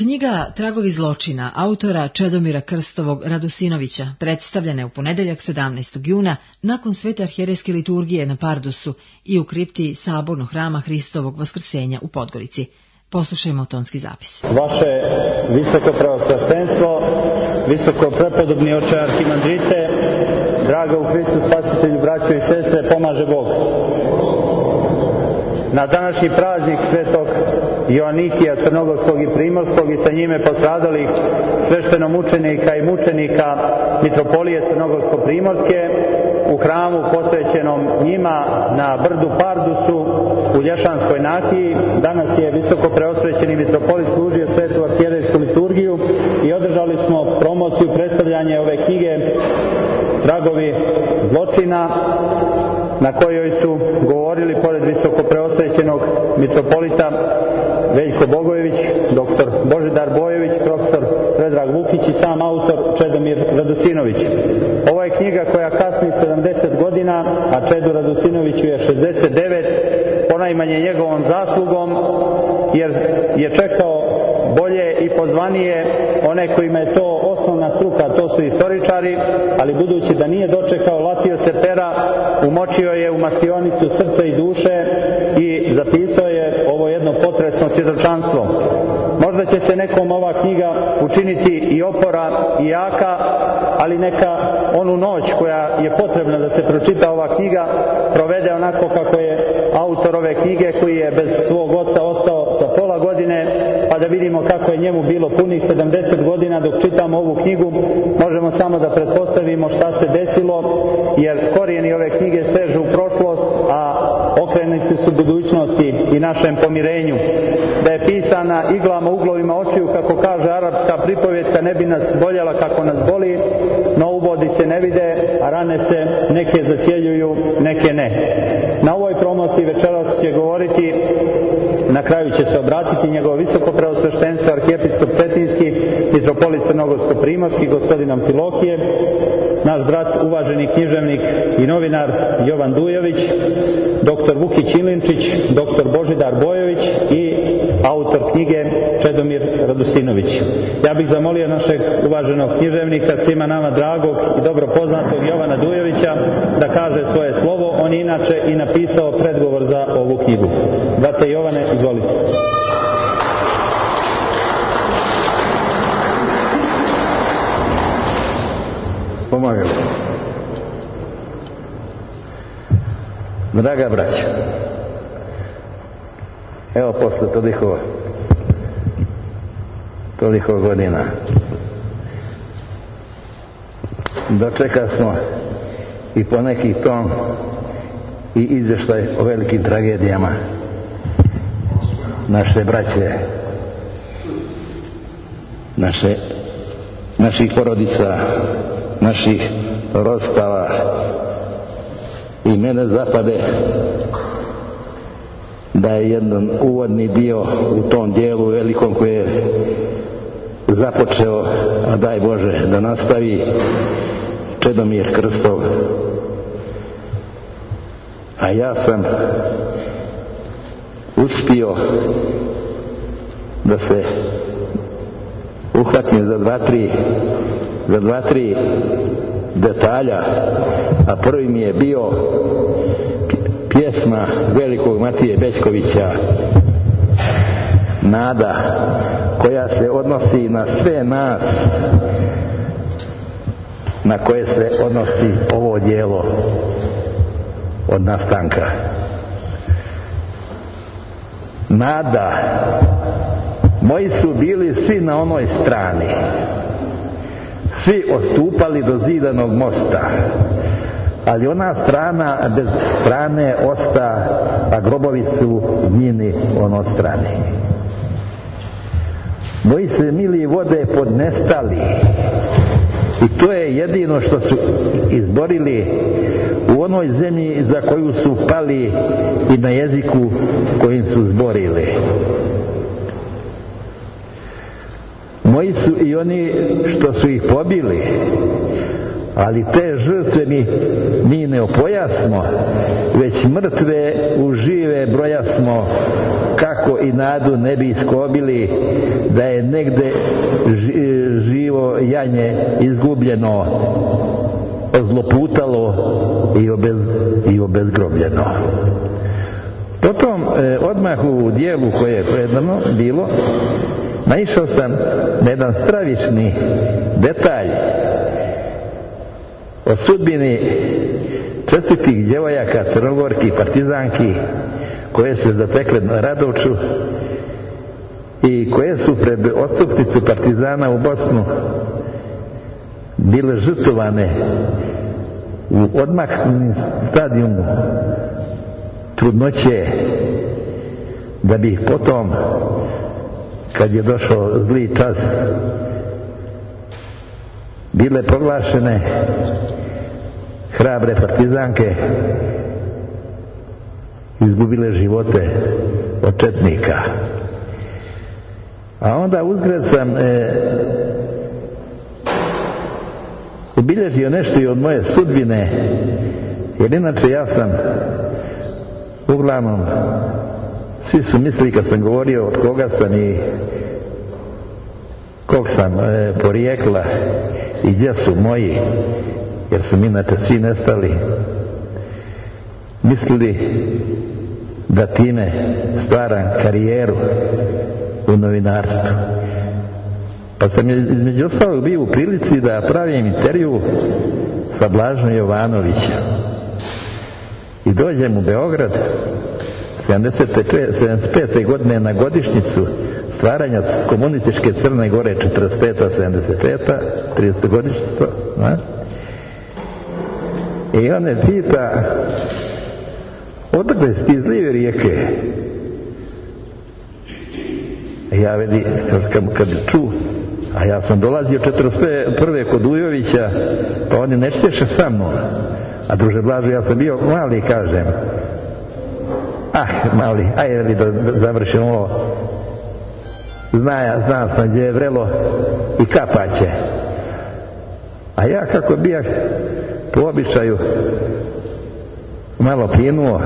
Knjiga Tragovi zločina autora Čedomira Krstovog Radosinovića predstavljena je u ponedeljak 17. juna nakon svete arhijerejske liturgije na Pardusu i u kripti Sabornog hrama Hristovog Vaskrsenja u Podgorici. Poslušajmo tonski zapis. Vaše visoko preosveštenstvo, visoko prepodobni oče arhimandrite, draga u Hristu Spasitelju, braćo i sestre, pomaže Bog. Na današnji praznik svetog Joanikija Crnogorskog i Primorskog i sa njime postradalih sveštenomučenika i mučenika Mitropolije Crnogorsko-Primorske u hramu posvećenom njima na brdu Pardusu u Lješanskoj nakiji danas je visoko preosvećeni mitropolit služio svetu arhijerejsku liturgiju i održali smo promociju predstavljanja ove knjige Tragovi zločina, na kojoj su govorili pored visoko preosvećenog mitropolita Veljko Bogojević, doktor Božidar Bojević, profesor Predrag Vukić i sam autor Čedomir Radosinović. Ovo je knjiga koja kasni 70 godina, a Čedu Radosinoviću je 69, ponajmanje njegovom zaslugom, jer je čekao bolje i pozvanije one kojima je to osnovna struka, to su istoričari, ali budući da nije dočekao, latio se pera, umočio je u mastionicu srca i duše i zapisao je ovo jedno potresno svjedočanstvo. Možda će se nekom ova knjiga učiniti i opora i jaka, ali neka onu noć koja je potrebna da se pročita ova knjiga provede onako kako je autor ove knjige, koji je bez svog oca ostao sa pola godine, pa da vidimo kako je njemu bilo punih 70 godina dok čitamo ovu knjigu. Možemo samo da pretpostavimo šta se desilo, jer korijeni ove knjige sežu u prošlost, a okrenuti su budućnosti i našem pomirenju. Da je pisana iglama, uglovima očiju, kako kaže arapska pripovjetka, ne bi nas boljela kako nas boli, no ubodi se ne vide, a rane se neke zacjeljuju, neke ne. Na ovoj promociji večeras će govoriti, na kraju će se obratiti njegovo visoko preosveštenstvo arhijepiskop Cetinski, mitropolit Crnogorsko-Primorski, gospodin Amfilohije, naš brat, uvaženi književnik i novinar Jovan Dujović, doktor Vukić Ilinčić, doktor Božidar Bojović i autor knjige Čedomir Radosinović. Ja bih zamolio našeg uvaženog književnika, svima nama dragog i dobro poznatog Jovana Dujovića, da kaže svoje slovo. On je inače i napisao predgovor za ovu knjigu. Brate Jovane, izvolite. Pomagam. Draga braća, evo posle toliko godina dočeka smo i poneki ton i izvještaj o velikim tragedijama naše braće, naših porodica, naših rodstava. I mene zapade da je jedan uvodni dio u tom dijelu velikom koji je započeo, a daj Bože da nastavi, Čedomir Krstov. A ja sam uspio da se uhvatim za dva, tri detalja, a prvi mi je bio pjesma velikog Matije Bećkovića Nada, koja se odnosi na sve nas na koje se odnosi ovo djelo od nastanka. Nada, moji su bili svi na onoj strani, svi odstupali do zidanog mosta, ali ona strana bez strane osta, a grobovi su njini ono strani. Moji se mili vode podnestali, i to je jedino što su izborili u onoj zemlji za koju su pali i na jeziku kojim su zborili. Moji su i oni što su ih pobili, ali te žrtve mi ne opojasmo, već mrtve u žive brojasmo, kako i nadu ne bi iskobili da je negde živo janje izgubljeno, ozloputalo i obezgrobljeno. Potom odmah u dijelu koje je predano bilo, naišao sam na jedan stravični detalj o sudbini čestitih djevojaka, crnogorki i partizanki koje se zatekle na Radovču i koje su pred odstupnicu partizana u Bosnu bile žrtvovane u odmaknutom stadijumu trudnoće, da bi ih potom, kad je došao zli čas, bile proglašene hrabre partizanke, izgubile živote od četnika. A onda uzgred sam obilježio nešto i od moje sudbine, jer inače ja sam uglavnom, svi su mislili kad sam govorio od koga sam i kog sam porijekla i gdje su moji, jer su mi inače svi nestali, mislili da time stvaram karijeru u novinarstvu. Pa sam između ostalog bio u prilici da pravim intervju sa Blažom Jovanovićem i dođem u Beograd 75. godine na godišnjicu stvaranja komunističke Crne Gore, 45-75, 30. godišnjica, i on me pita: odakle si iz Live rijeke? Ja vidi, kad ču, a ja sam dolazio 41. kod Ujovića, pa oni ne češe sa mnom. A druže Blažo, ja sam bio mali, kažem. Mali, ajde da završim ovo. Zna sam gdje je vrelo i kapaće. A ja kako bijah po običaju malo pinuo,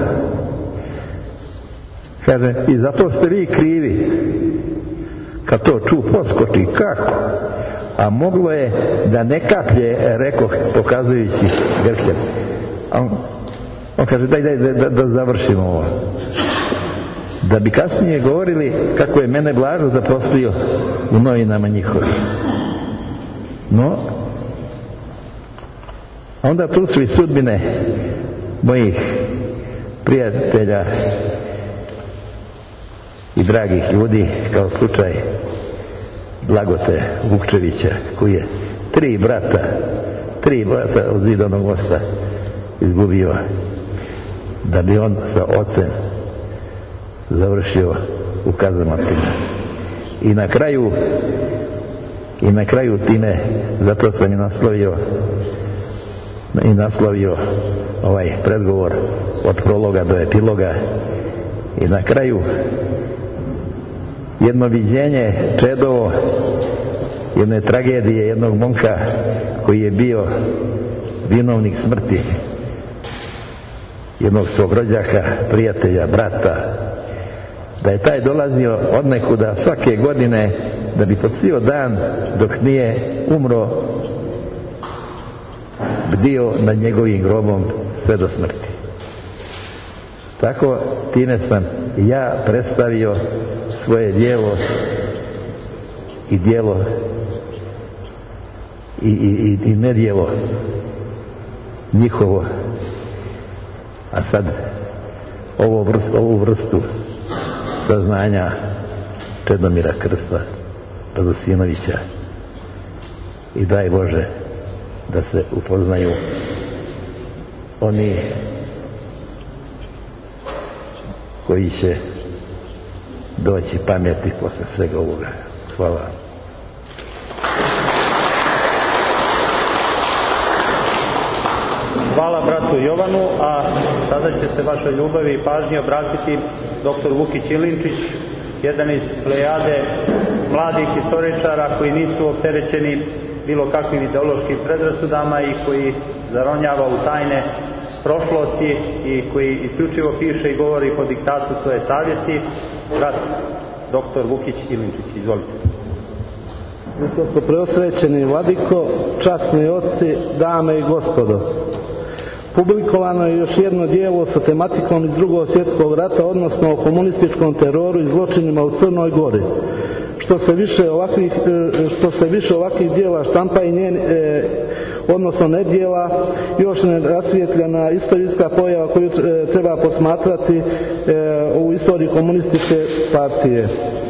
kaže, i zato ste vi krivi. Kad to ču, poskoči, kako? A moglo je da ne kaplje, rekoh, pokazujući grkljem. On kaže, daj da završimo ovo. Da bi kasnije govorili kako je mene Blažo zaposlio u novinama njihovih. No, onda tu su i sudbine mojih prijatelja i dragih ljudi, kao slučaj Blagote Vukčevića, koji je tri brata od Zidanog mosta izgubio, da bi on sa ocem završio u kazamatima. I na kraju time, zato sam i naslovio ovaj predgovor od prologa do epiloga, i na kraju jedno viđenje Čedovo jedne tragedije jednog momka koji je bio vinovnik smrti jednog svog rođaka, prijatelja, brata, da je taj dolazio odnekuda svake godine da bi tocio dan dok nije umro bdio nad njegovim grobom sve do smrti. Tako time sam ja predstavio svoje djelo i djelo i nedjelo njihovo. A sad ovu vrstu saznanja Čedomira Krsta Radosinovića, i daj Bože da se upoznaju oni koji će doći pameti posle svega ovoga. Hvala. Hvala bratu Jovanu, a sada će se vašoj ljubavi i pažnji obratiti dr. Vukić Ilinčić, jedan iz plejade mladih istoričara koji nisu opterećeni bilo kakvim ideološkim predrasudama i koji zaronjava u tajne prošlosti i koji isključivo piše i govori po diktatu svoje savjesti, brat dr. Vukić Ilinčić. Izvolite. Visoko preosvećeni vladiko, časni oci, dame i gospodo. Publikovano je još jedno djelo sa tematikom iz Drugog svjetskog rata, odnosno o komunističkom teroru i zločinima u Crnoj Gori. Što se više ovakvih djela štampa i odnosno nedjela, još ne rasvijetljena istorijska pojava koju treba posmatrati u istoriji komunističke partije.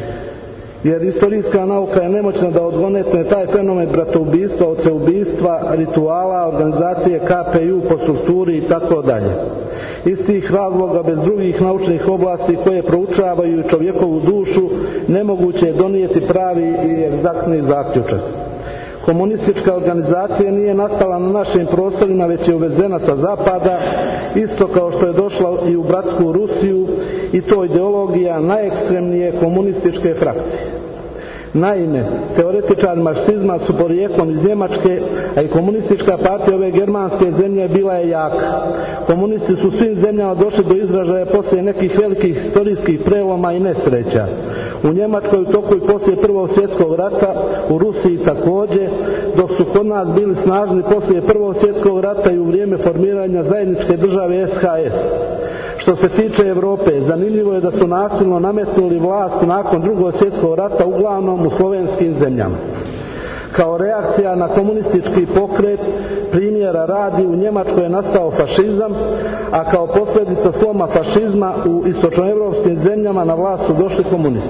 Jer istorijska nauka je nemoćna da odgonetne taj fenomen bratoubistva, očeubistva, rituala, organizacije KPU po strukturi i tako dalje. Iz tih razloga, bez drugih naučnih oblasti koje proučavaju čovjekovu dušu, nemoguće je donijeti pravi i egzaktni zaključak. Komunistička organizacija nije nastala na našim prostorima, već je uvezena sa zapada, isto kao što je došla i u bratsku Rusiju, i to ideologija najekstremnije komunističke frakcije. Naime, teoretičari marksizma su porijeklom iz Njemačke, a i komunistička partija ove germanske zemlje bila je jaka. Komunisti su svim zemljama došli do izražaja poslije nekih velikih historijskih preloma i nesreća. U Njemačkoj u toku i poslije Prvog svjetskog rata, u Rusiji također, dok su kod nas bili snažni poslije Prvog svjetskog rata i u vrijeme formiranja zajedničke države SHS. Što se tiče Europe, zanimljivo je da su nasilno nametnuli vlast nakon Drugog svjetskog rata uglavnom u slovenskim zemljama. Kao reakcija na komunistički pokret, primjera radi, u Njemačkoj je nastao fašizam, a kao posljedica sloma fašizma u istočnoevropskim zemljama na vlast su došli komunisti.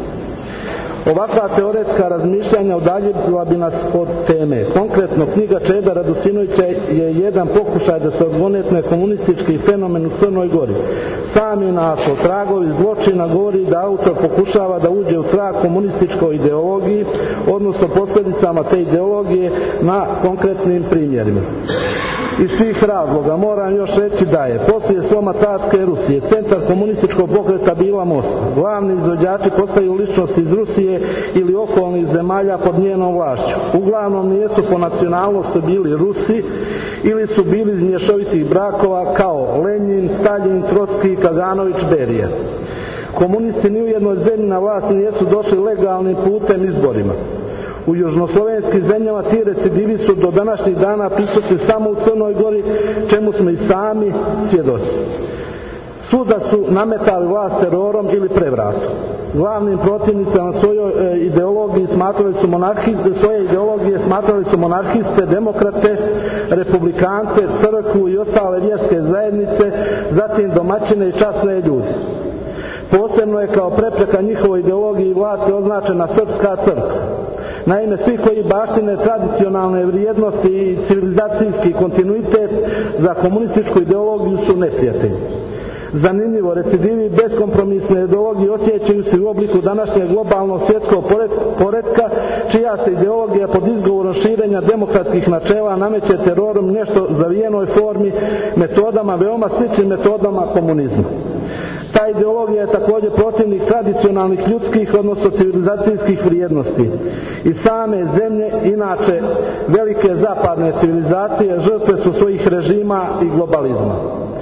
Ovakva teoretska razmišljanja udaljila bi nas od teme. Konkretno, knjiga Čeda Radosinovića je jedan pokušaj da se odgonetne komunistički fenomen u Crnoj Gori. Sami naslov Tragovi zločina govori da autor pokušava da uđe u trag komunističkoj ideologiji, odnosno posljedicama te ideologije na konkretnim primjerima. Iz svih razloga moram još reći da je poslije sloma Carske Rusije centar komunističkog pokreta bila Moskva. Glavni izvođači postaju ličnosti iz Rusije ili okolnih zemalja pod njenom vlašću. Uglavnom nisu po nacionalnosti bili Rusi ili su bili iz mješovitih brakova kao Lenin, Staljin, Trotski, Kaganović, Berija. Komunisti ni u jednoj zemlji na vlast nisu došli legalnim putem izborima. U južnoslovenskim zemljama ti recidivi su do današnjih dana prisutni samo u Crnoj Gori, čemu smo i sami svjedoci. Svuda su nametali vlast terorom ili prevratom. Glavnim protivnicama svoje ideologije smatrali su monarhiste, demokrate, republikance, crkvu i ostale vjerske zajednice, zatim domaćine i časne ljude. Posebno je kao prepreka njihovoj ideologiji i vlasti označena srpska crkva. Naime, svi koji baštine tradicionalne vrijednosti i civilizacijski kontinuitet za komunističku ideologiju su neprijatelji. Zanimljivo, recidivi beskompromisne ideologije osjećaju se u obliku današnjeg globalnog svjetskog poretka, čija se ideologija pod izgovorom širenja demokratskih načela nameće terorom nešto zavijenoj formi, metodama veoma sličnim metodama komunizma. Ta ideologija je također protivnik tradicionalnih ljudskih, odnosno civilizacijskih vrijednosti. I same zemlje, inače velike zapadne civilizacije, žrtve su svojih režima i globalizma.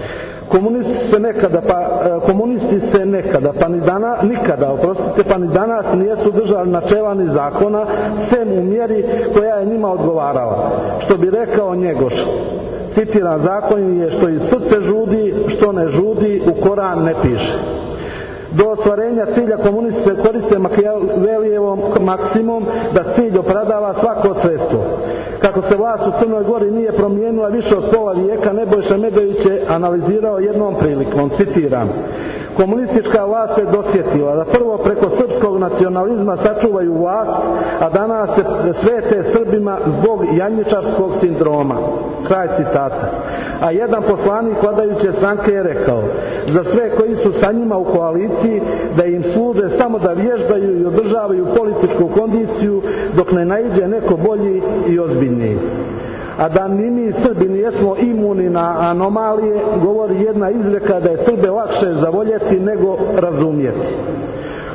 Komunisti se nekada, pa ni danas nisu držali načela ni zakona, sem u mjeri koja je njima odgovarala. Što bi rekao Njegoš, citiram, zakon je što iz srce žudi, što ne žudi, u Koran ne piše. Do ostvarenja cilja komunisti se koriste Machiavellijevom maksimom da cilj opravdava svako sredstvo. Kako se vlast u Crnoj Gori nije promijenila više od pola vijeka, Nebojša Medović je analizirao jednom prilikom, citiram: komunistička vlast se dosjetila da prvo preko srpskog nacionalizma sačuvaju vlast, a danas se svete Srbima zbog janjičarskog sindroma. Kraj citata. A jedan poslanik vladajuće stranke je rekao za sve koji su sa njima u koaliciji da im služe samo da vježbaju i održavaju političku kondiciju dok ne naiđe neko bolji i ozbiljniji. A da ni mi Srbi nijesmo imuni na anomalije, govori jedna izreka da je Srbe lakše zavoljeti nego razumjeti.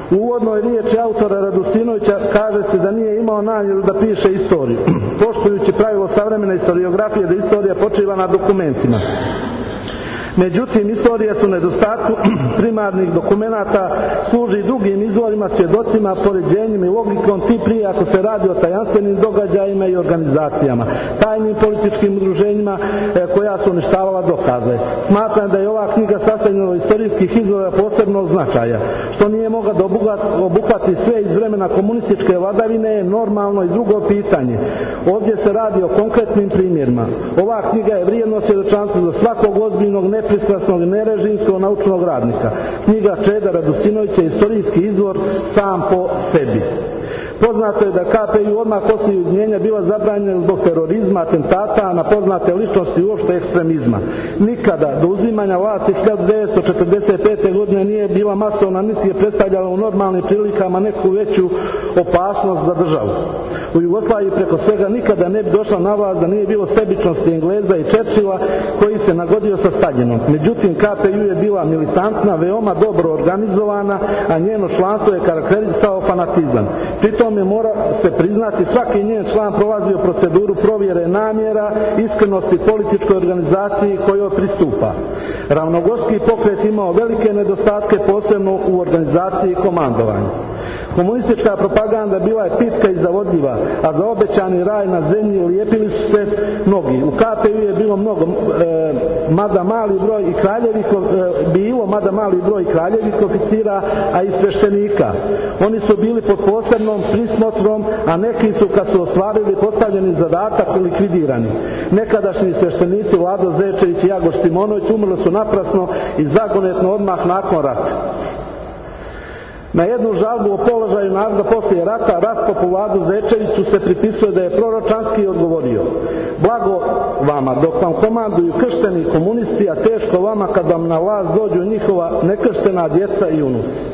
U uvodnoj riječi autora Radosinovića kaže se da nije imao namjeru da piše istoriju, poštujući pravilo savremene historiografije da istorija počiva na dokumentima. Međutim, istorija su nedostatku primarnih dokumenata služi drugim izvorima, svjedocima, poređenjima i logikom, ti prije ako se radi o tajanstvenim događajima i organizacijama, tajnim političkim udruženjima koja su uništavala dokaze. Smatram da je ova knjiga sastavljena od istorijskih izvora posebnog značaja. Što nije mogla da obuhvati sve iz vremena komunističke vladavine je normalno i drugo pitanje. Ovdje se radi o konkretnim primjerima. Ova knjiga je vrijedno svjedočanstvo za svakog ozbiljnog, nepristrasnog i nerežimskog naučnog radnika. Knjiga Čeda Radosinovića je istorijski izvor sam po sebi. Poznato je da KPJ odmah poslije ujedinjenja bila zabranjena zbog terorizma, atentata na poznate ličnosti i uopšte ekstremizma. Nikada do uzimanja vlasti 1945. godine nije bila masovna, niti je predstavljala u normalnim prilikama neku veću opasnost za državu. U Jugoslaviji preko svega nikada ne bi došla na vlast da nije bilo sebičnosti Engleza i Churchilla koji se nagodio sa Staljinom. Međutim, KPJ je bila militantna, veoma dobro organizovana, a njeno članstvo je karakterisao fanatizam. Pritom je mora se priznati svaki njen član prolazio proceduru provjere namjera, iskrenosti političkoj organizaciji kojoj pristupa. Ravnogorski pokret imao velike nedostatke, posebno u organizaciji i komandovanju. Komunistička propaganda bila je pitka i zavodljiva, a za obećani raj na zemlji lijepili su se mnogi. U KPJ je bilo mada mali broj kraljevih oficira, a i sveštenika. Oni su bili pod posebnom prismotrom, a neki su kad su ostvarili postavljeni zadatak likvidirani. Nekadašnji sveštenici Vlado Zečević i Jagor Simonović umrli su naprasno i zagonetno odmah nakon rata. Na jednu žalbu o položaju naroda poslije rata, raskopu Vladu Zečeviću se pripisuje da je proročanski odgovorio: blago vama dok vam komanduju kršteni komunisti, a teško vama kad vam na vlast dođu njihova nekrštena djeca i unuci.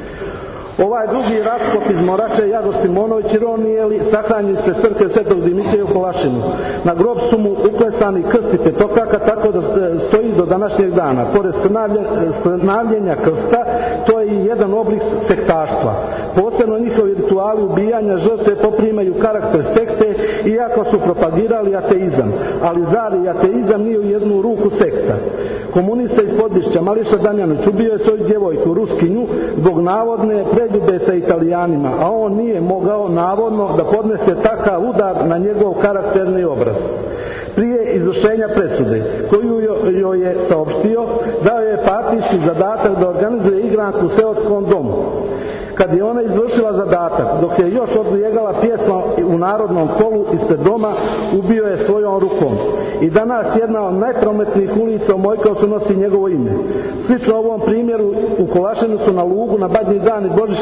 Ovaj drugi raskop iz Morače Jagor Simonović ironije sahranjen se crkve Svetog Dimitrija u Kolašinu. Na grob su mu uklesani krst i petokraka, tako da stoji do današnjeg dana. Pored skrnavljenja krsta, to je i jedan oblik sektaštva. Posebno njihovi rituali ubijanja žrtve poprimaju karakter sekte, iako su propagirali ateizam. Ali zar i ateizam nije u jednu ruku sekta? Komunista iz Podbišća Mališa Damjanović ubio je svoju djevojku Ruskinju zbog navodne preljube sa Italijanima, a on nije mogao navodno da podnese takav udar na njegov karakterni obraz. Prije izvršenja presude, koju joj je saopštio, dao je partijski zadatak da organizuje igranku u seoskom domu. Kad je ona izvršila zadatak, dok je još odlijegala pjesma u Narodnom kolu ispred doma, ubio je svojom rukom. I danas jedna od najprometnijih ulica u Mojkovcu nosi njegovo ime. Slično ovom primjeru u Kolašinu su na Lugu na Badnji dan i Božić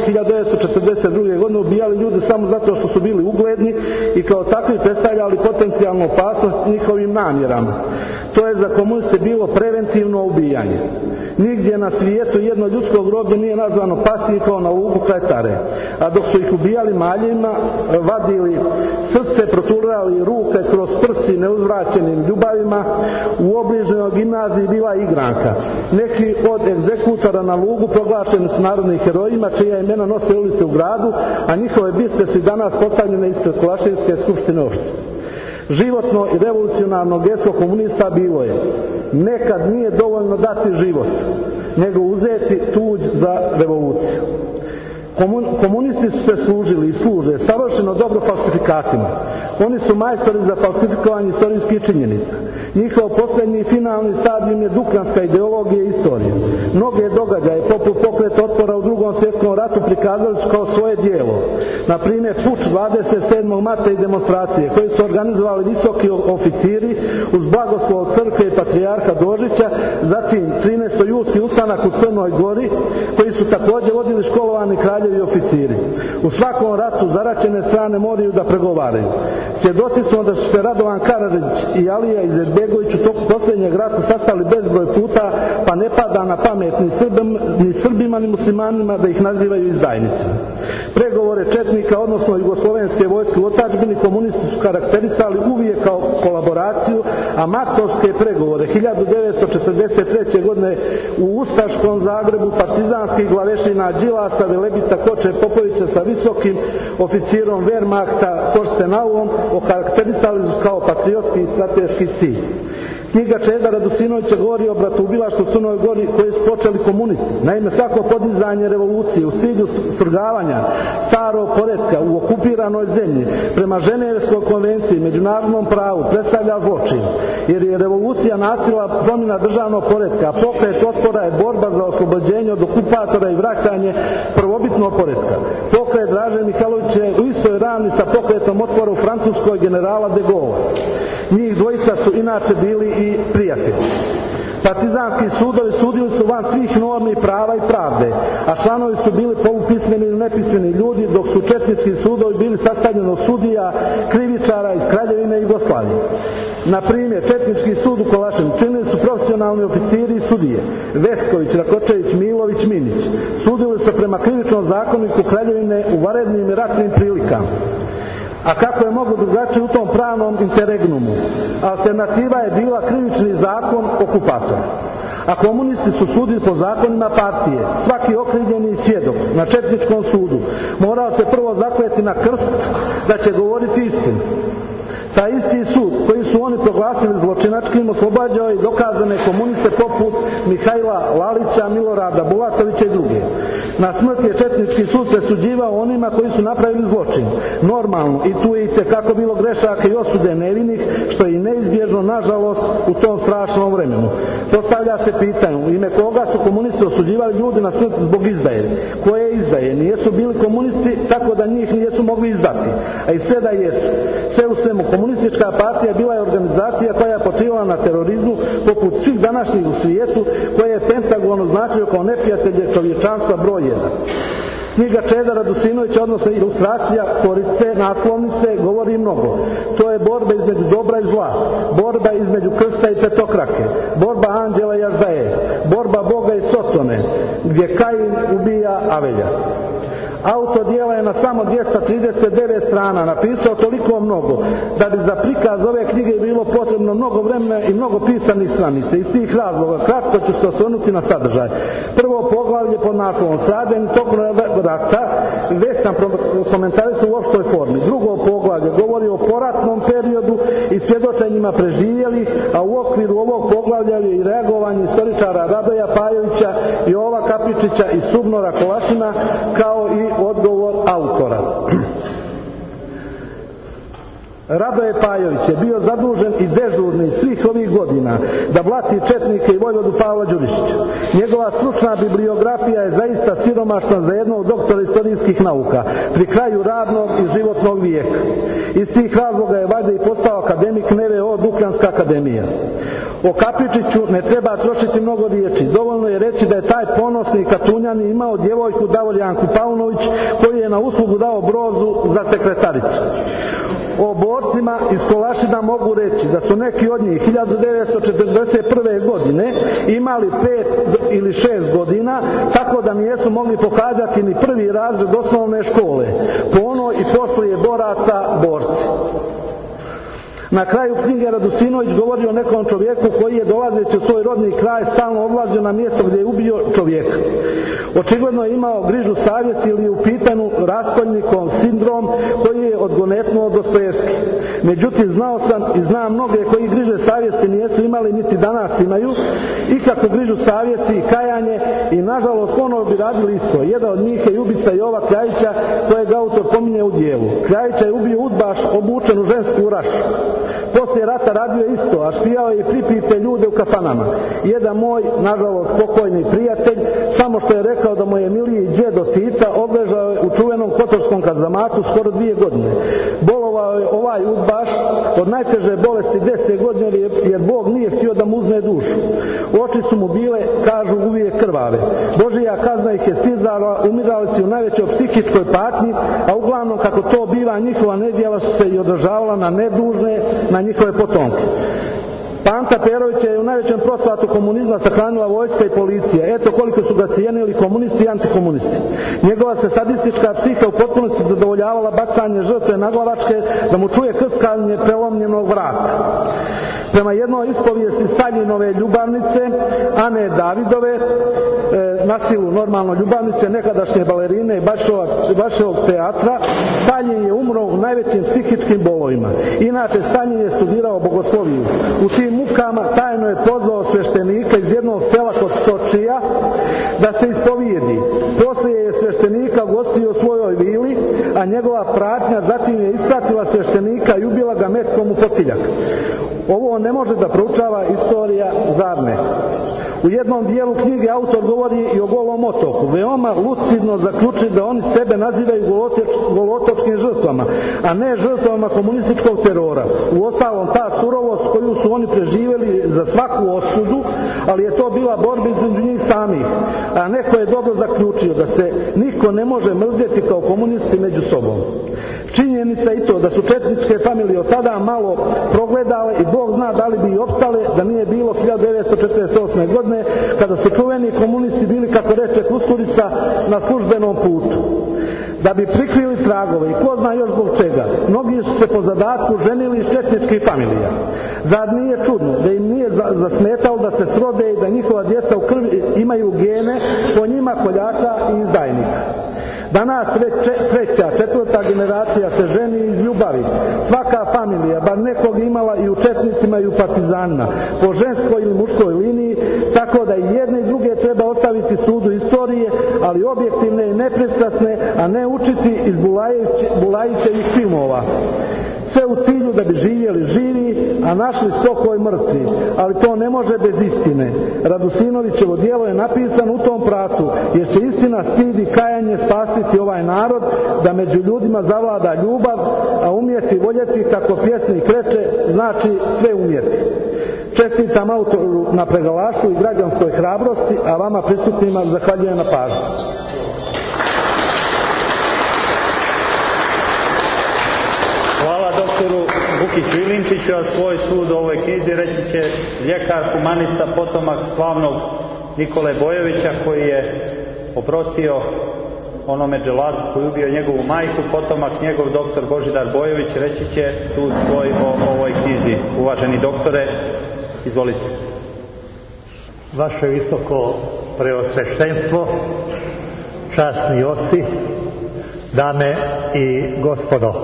1942. godine ubijali ljudi samo zato što su bili ugledni i kao takvi predstavljali potencijalnu opasnost njihovim namjerama. To je za komuniste bilo preventivno ubijanje. Nigdje na svijetu jedno ljudsko groblje nije nazvano pasivno kao na Lugu kraj Tare. A dok su ih ubijali maljima, vadili srce, proturali ruke kroz prsti neuzvraćenim ljubavima, u obližnjoj gimnaziji bila igranka. Neki od egzekutora na Lugu proglašeni su narodnim herojima, čija imena nose ulice u gradu, a njihove biste su danas postavljene ispred Kolašinske skupštine opštine. Životno i revolucionarno geslo komunista bilo je: nekad nije dovoljno dati život, nego uzeti tuđ za revoluciju. Komunisti su se služili i služe savršeno dobro falsifikatima. Oni su majstori za falsifikovanje istorijskih činjenica. Njihov posljednji i finalni stadijum je duklanska ideologija i istorija. Mnoge događaje, poput pokreta otpora u Drugom svjetskom ratu, prikazali su kao svoje djelo. Na primjer, puč 27. marta i demonstracije, koje su organizovali visoki oficiri uz blagoslov crkve i patrijarha Dožića, zatim 13. julski ustanak u Crnoj Gori, koji su također vodili školovani kraljevi oficiri. U svakom ratu zaraćene strane moraju da pregovaraju. Svjedoci smo da su se Radovan Karadžić i Alija Izetbegović u toku posljednjeg rata sastali bezbroj puta, pa ne pada pada na pamet ni Srbima ni muslimanima da ih nazivaju izdajnicima. Pregovore četnika, odnosno jugoslovenske vojske u otadžbini, komunisti su karakterisali uvijek kao kolaboraciju, a martovske pregovore 1943. godine u ustaškom Zagrebu partizanskih glavešina Đilasa, Velebita, Koče, Popovića sa visokim oficirom Wehrmachta Korstenauom okarakterisali su kao patriotski i strateški cilj. Knjiga Čeda Radosinovića govori o bratoubilaštvu u Crnoj Gori koji su počeli komunisti. Naime, svako podizanje revolucije u cilju svrgavanja starog poretka u okupiranoj zemlji prema Ženevskoj konvenciji i međunarodnom pravu predstavlja zločin, jer je revolucija nasilna promjena državnog poretka, a pokret otpora je borba za oslobođenje od okupatora i vraćanje prvobitnog poretka. Pokret Draže Mihajlovića je u istoj ravni sa pokretom otpora u Francuskoj generala de Gaulle. Njih dvojica su inače bili i prijatelji. Partizanski sudovi sudili su van svih normi prava i pravde, a članovi su bili polupismeni ili nepismeni ljudi, dok su četnički sudovi bili sastavljeni od sudija, krivičara iz Kraljevine i Jugoslavije. Na primjer, četnički sud u Kolašinu činili su profesionalni oficiri i sudije: Vesković, Rakočević, Milović, Minić. Sudili su prema krivičnom zakoniku Kraljevine u vanrednim i ratnim prilikama. A kako je mogu drugačije u tom pravnom interregnumu? Alternativa je bila krivični zakon okupatora. A komunisti su sudili po zakonima partije. Svaki okrivljeni svjedok na četničkom sudu morao se prvo zakleti na krst da će govoriti istinu. Taj isti sud koji su oni proglasili zločinačkim oslobađao i dokazane komuniste poput Mihajla Lalića, Milorada Bulatovića i druge. Na smrt je četnički sud presuđivao onima koji su napravili zločin. Normalno, i tu je itekako bilo grešaka i osude nevinih, što je i neizbježno, nažalost, u tom strašnom vremenu. Postavlja se pitanje, u ime koga su komunisti osuđivali ljudi na smrt zbog izdaje? Koje izdaje? Nijesu bili komunisti, tako da njih nijesu mogli izdati. A i sve da jesu. Sve u svemu, komunistička partija bila je organizacija koja je počivala na terorizmu poput svih današnjih u svijetu, koje je Pentagon označio kao neprijatelje čovječanstva broj 1. Knjiga Čeda Radosinovića, odnosno ilustracija, korice, naslovnice, govori mnogo. To je borba između dobra i zla, borba između krsta i petokrake, borba anđela i Azdaje, borba Boga i Sotone, gdje Kain ubija Avelja. Autor dijela je na samo 239 strana napisao toliko mnogo da bi za prikaz ove knjige bilo potrebno mnogo vremena i mnogo pisanih stranica. Iz tih razloga kratko ću se osvrnuti na sadržaj. Prvo poglavlje pod naslovom Stradanje tokom rata, već sam komentarisao u opštoj formi. Drugo poglavlje govori o poratnom periodu i svjedočenjima preživjelih, a u okviru ovog poglavlja je i reagovanje istoričara Radoja Pajovića, Jova Kapičića i Subnora Kolašina, kao i odgovor autora. Radoje Pajović je bio zadužen i dežurni svih ovih godina da blati četnike i vojvodu Pavla Đurišića. Njegova stručna bibliografija je zaista siromašna za jednog doktora istorijskih nauka pri kraju radnog i životnog vijeka. Iz tih razloga je valjda i postao akademik NVO Dukljanska akademija. O Kapičiću ne treba trošiti mnogo riječi. Dovoljno je reći da je taj ponosni Katunjani imao djevojku Davoljanku Paunović koju je na uslugu dao Brozu za sekretaricu. O borcima iz Kolašina mogu reći da su neki od njih 1941. godine imali 5 ili 6 godina, tako da nijesu mogli pohađati ni prvi razred osnovne škole. Po onoj i poslije boraca borci. Na kraju knjige Radosinović govori o nekom čovjeku koji je dolazeći u svoj rodni kraj stalno odlazio na mjesto gdje je ubio čovjeka. Očigledno je imao grižu savjesti ili u pitanju raskolnikov sindrom koji je odgonetnuo Dostojevski. Međutim, znao sam i znam mnoge koji griže savjesti nijesu imali niti danas imaju, i kako grižu savjesti i kajanje, i nažalost ponovo bi radili isto. Jedan od njih je ubica Jova Kljajića kojeg autor pominje u dijelu. Kljajića je ubio udbaš obučen u žensku rašu. Poslije rata radio isto, a špijao je i pripite ljude u kafanama. Jedan moj, nažalost pokojni prijatelj, samo što je rekao da mu je miliji djedo Tita, odležao je u čuvenom kotorskom kazamatu skoro 2 godine. Bolovao je ovaj udbaš od najteže bolesti 10 godina, jer Bog nije htio da mu uzme dušu. Oči su mu bile, kažu, uvijek krvave. Božija kazna ih je stizala, umirali su u najvećoj psihičkoj patnji, a uglavnom, kako to biva, njihova nedjela su se i održavala na nedužne, na njihove potomke. Anta Perović je u najvećem procvatu komunizma sahranila vojska i policija. Eto koliko su ga cijenili komunisti i antikomunisti. Njegova se sadistička psiha u potpunosti zadovoljavala bacanje žrtve naglavačke da mu čuje krskanje prelomljenog vrata. Prema jednoj ispovijesti Staljinove ljubavnice, Ane Davidove, na silu normalno ljubavnice, nekadašnje balerine i Baševog teatra, Staljin je umro u najvećim psihičkim bolovima. Inače, Staljin je studirao bogosloviju. U tim mukama tajno je pozvao sveštenika iz jednog sela kod Sočija da se ispovijedi. Poslije je sveštenika ugostio u svojoj vili, a njegova pratnja zatim je ispratila sveštenika i ubila ga metkom u potiljak. Ovo ne može da proučava istorija, zar ne? U jednom dijelu knjige autor govori i o Golom otoku. Veoma lucidno zaključi da oni sebe nazivaju golotočkim žrtvama, a ne žrtvama komunističkog terora. Uostalom, ta surovost koju su oni preživjeli za svaku osudu, ali je to bila borba između njih samih. A neko je dobro zaključio da se niko ne može mrzeti kao komunisti među sobom. Činjenica i to da su četničke familije od tada malo progledale i Bog zna da li bi i opstale da nije bilo 1948. godine kada su čuveni komunisti bili, kako reče Kusturica, na službenom putu. Da bi prikrili tragove i ko zna još zbog čega, mnogi su se po zadatku ženili iz četničkih familija. Zar nije čudno da im nije zasmetalo da se srode i da njihova djeca u krvi imaju gene po njima koljaka i izdajnika? Danas već treća, četvrta generacija se ženi iz ljubavi. Svaka familija, bar nekog imala i u četnicima i u partizanima, po ženskoj ili muškoj liniji, tako da i jedne i druge treba ostaviti sudu istorije, ali objektivne i nepristrasne, a ne učiti iz Bulajićevih filmova. Sve u cilju da bi živjeli živi, a našli spokoj mrtvi, ali to ne može bez istine. Radosinovićevo djelo je napisano u tom pravcu, jer će istina, stid i kajanje spasiti ovaj narod, da među ljudima zavlada ljubav, a umjeti voljeti, kako pjesnik reče, znači sve umjeti. Čestitam autoru na pregalaštvu i građanskoj hrabrosti, a vama prisutnima zahvaljujem na pažnju. Hvala doktoru Vukiću Ilinčiću, a svoj sud o ovoj knjizi reći će ljekar, humanista, potomak slavnog Nikole Bojovića, koji je oprostio onome dželatu koji ubio njegovu majku, potomak njegov doktor Božidar Bojović, reći će sud svoj o ovoj knjizi. Uvaženi doktore, izvolite. Vaše visoko preosveštenstvo, časni oci, dame i gospodo,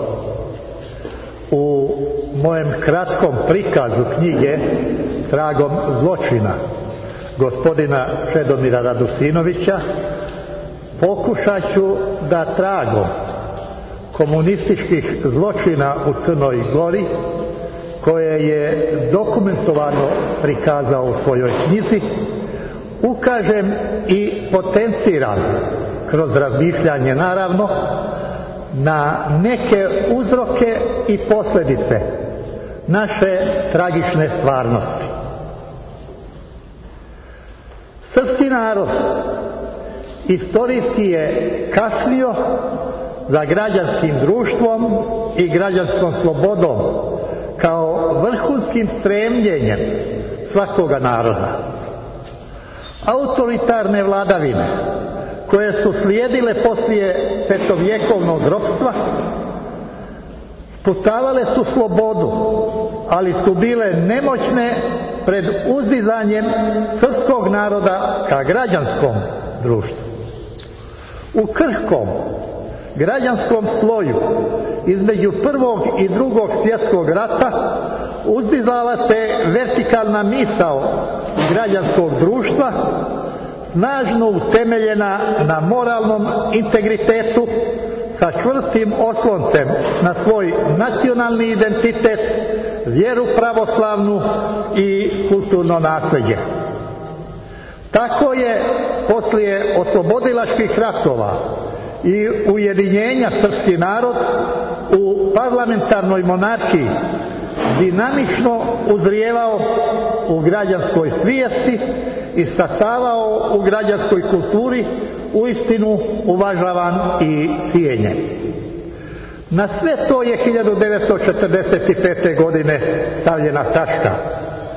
u mojem kratkom prikazu knjige Tragom zločina gospodina Čedomira Radosinovića pokušat ću da tragom komunističkih zločina u Crnoj Gori, koje je dokumentovano prikazao u svojoj knjizi, ukažem i potenciram kroz razmišljanje, naravno, na neke uzroke i posljedice naše tragične stvarnosti. Srpski narod istorijski je kasnio za građanskim društvom i građanskom slobodom kao vrhunskim stremljenjem svakoga naroda. Autoritarne vladavine koje su slijedile poslije petovjekovnog ropstva sputavale su slobodu, ali su bile nemoćne pred uzdizanjem srpskog naroda ka građanskom društvu. U krhkom građanskom sloju između Prvog i Drugog svjetskog rata uzdizala se vertikalna misao građanskog društva, snažno utemeljena na moralnom integritetu, sa čvrstim osloncem na svoj nacionalni identitet, vjeru pravoslavnu i kulturno nasljeđe. Tako je poslije oslobodilačkih ratova i ujedinjenja srpski narod u parlamentarnoj monarhiji dinamično uzrijevao u građanskoj svijesti i stasavao u građanskoj kulturi uistinu uvažavan i cijenjen. Na sve to je 1945. godine stavljena tačka.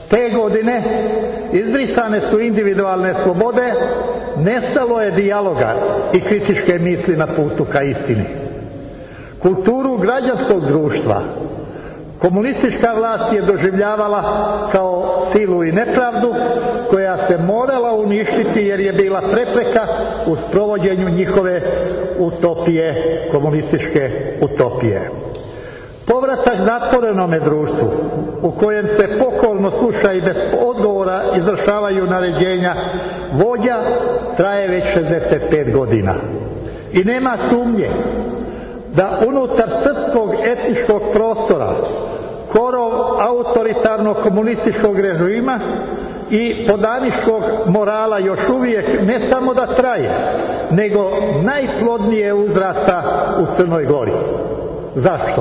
Te godine izbrisane su individualne slobode, nestalo je dijaloga i kritičke misli na putu ka istini. Kulturu građanskog društva komunistička vlast je doživljavala kao silu i nepravdu koja se morala uništiti jer je bila prepreka u sprovođenju njihove utopije, komunističke utopije. Povratak zatvorenome društvu u kojem se pokorno sluša i bez odgovora izvršavaju naređenja vođa traje već 65 godina. I nema sumnje da unutar srpskog etničkog prostora korov autoritarnog komunističkog režima i podaničkog morala još uvijek ne samo da traje, nego najplodnije uzrasta u Crnoj Gori. Zašto?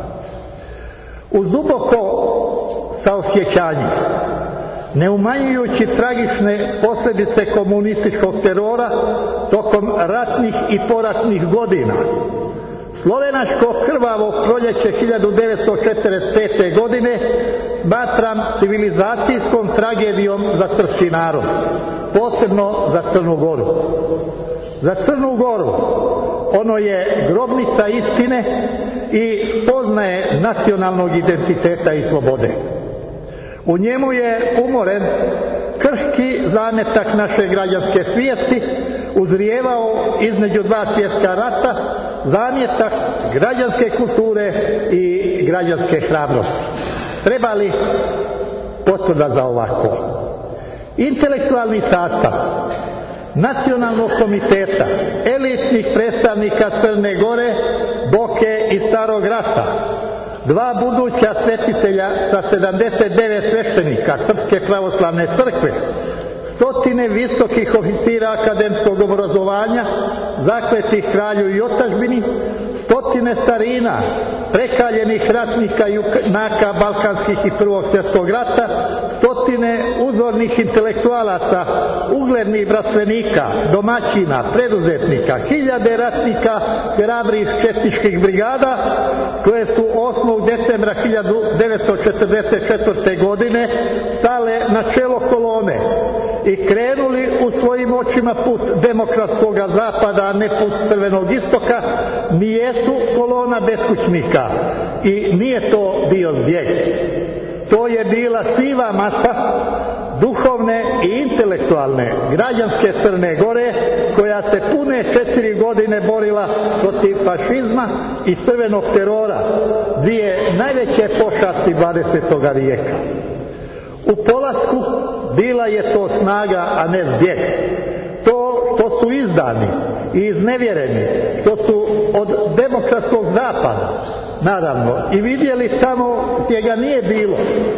Uz duboko saosjećanje, ne umanjujući tragične posljedice komunističkog terora tokom ratnih i poratnih godina, slovenačko krvavo proljeće 1945. godine smatram civilizacijskom tragedijom za srpski narod, posebno za Crnu Goru. Za Crnu Goru ono je grobnica istine i spoznaje nacionalnog identiteta i slobode. U njemu je umoren krhki zametak naše građanske svijesti, uzrijevao između dva svjetska rata, zametak građanske kulture i građanske hrabrosti. Treba li potvrda za ovako? Intelektualni sastav Nacionalnog komiteta elitnih predstavnika Crne Gore, Boke i Starog Rata, dva buduća svetitelja sa 79 sveštenika Srpske pravoslavne crkve, stotine visokih oficira akademskog obrazovanja, zakletih kralju i otadžbini, stotine starina, prekaljenih ratnika i junaka balkanskih i Prvog svjetskog rata, stotine uzornih intelektualaca, uglednih bratstvenika, domaćina, preduzetnika, hiljade ratnika hrabrih četničkih brigada koje su 8. decembra 1944. godine stale na čelo kolone i krenuli u svojim očima put demokratskog zapada, a ne put crvenog istoka, nijesu kolona beskućnika i nije to bio zbjeg. To je bila siva masa duhovne i intelektualne građanske Crne Gore koja se pune 4 godine borila protiv fašizma i crvenog terora, dvije najveće pošasti 20. vijeka. U polasku bila je to snaga, a ne zbjeg. To što su izdani i iznevjereni, što su od demokratskog zapada, naravno, i vidjeli tamo gdje ga nije bilo,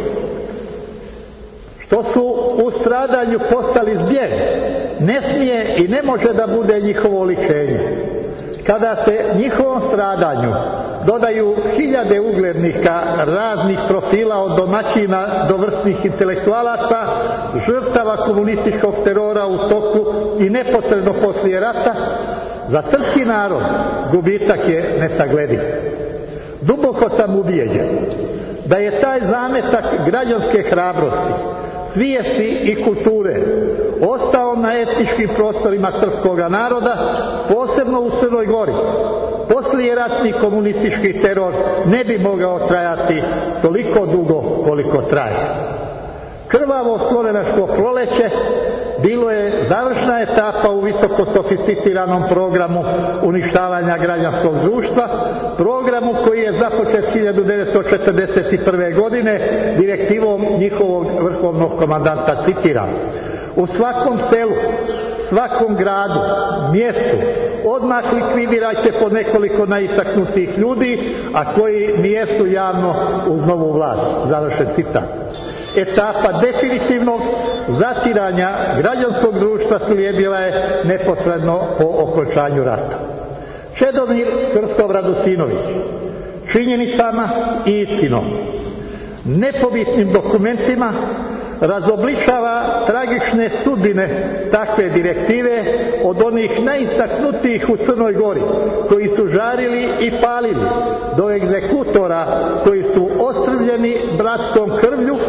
što su u stradanju postali zbjeg, ne smije i ne može da bude njihovo oličenje. Kada se njihovom stradanju dodaju hiljade uglednika raznih profila od domaćina do vrsnih intelektualaca, žrtava komunističkog terora u toku i neposredno poslije rata, za srpski narod gubitak je nesaglediv. Duboko sam ubijeđen da je taj zametak građanske hrabrosti, svijesti i kulture ostao na etničkim prostorima srpskog naroda, posebno u Crnoj Gori. Poslije ratni komunistički teror ne bi mogao trajati toliko dugo koliko traje. Krvavo slovenačko proleće bilo je završna etapa u visoko sofisticiranom programu uništavanja građanskog društva, programu koji je započet 1941. godine direktivom njihovog vrhovnog komandanta, citiram: u svakom selu, svakom gradu, mjestu odmah likvidirajte po nekoliko najistaknutijih ljudi, a koji nijesu javno uz novu vlast. Završen citat. Etapa definitivnog zatiranja građanskog društva slijedila je neposredno po okončanju rata. Čedomir Krstov Radosinović činjenicama i istinom, nepobitnim dokumentima razobličava tragične sudbine takve direktive od onih najistaknutijih u Crnoj Gori koji su žarili i palili do egzekutora koji su ostrvljeni bratskom krvlju u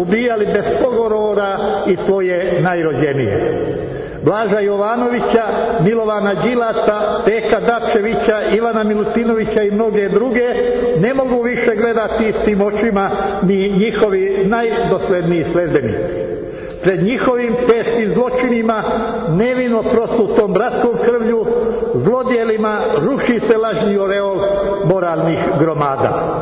ubijali bez pogovora i svoje najrođenije. Blaža Jovanovića, Milovana Đilasa, Peka Dapčevića, Ivana Milutinovića i mnoge druge ne mogu više gledati istim očima ni njihovi najdosledniji sledbenici. Pred njihovim teškim zločinima, nevino prosutom bratskom krvlju, zlodjelima ruši se lažni oreol moralnih gromada.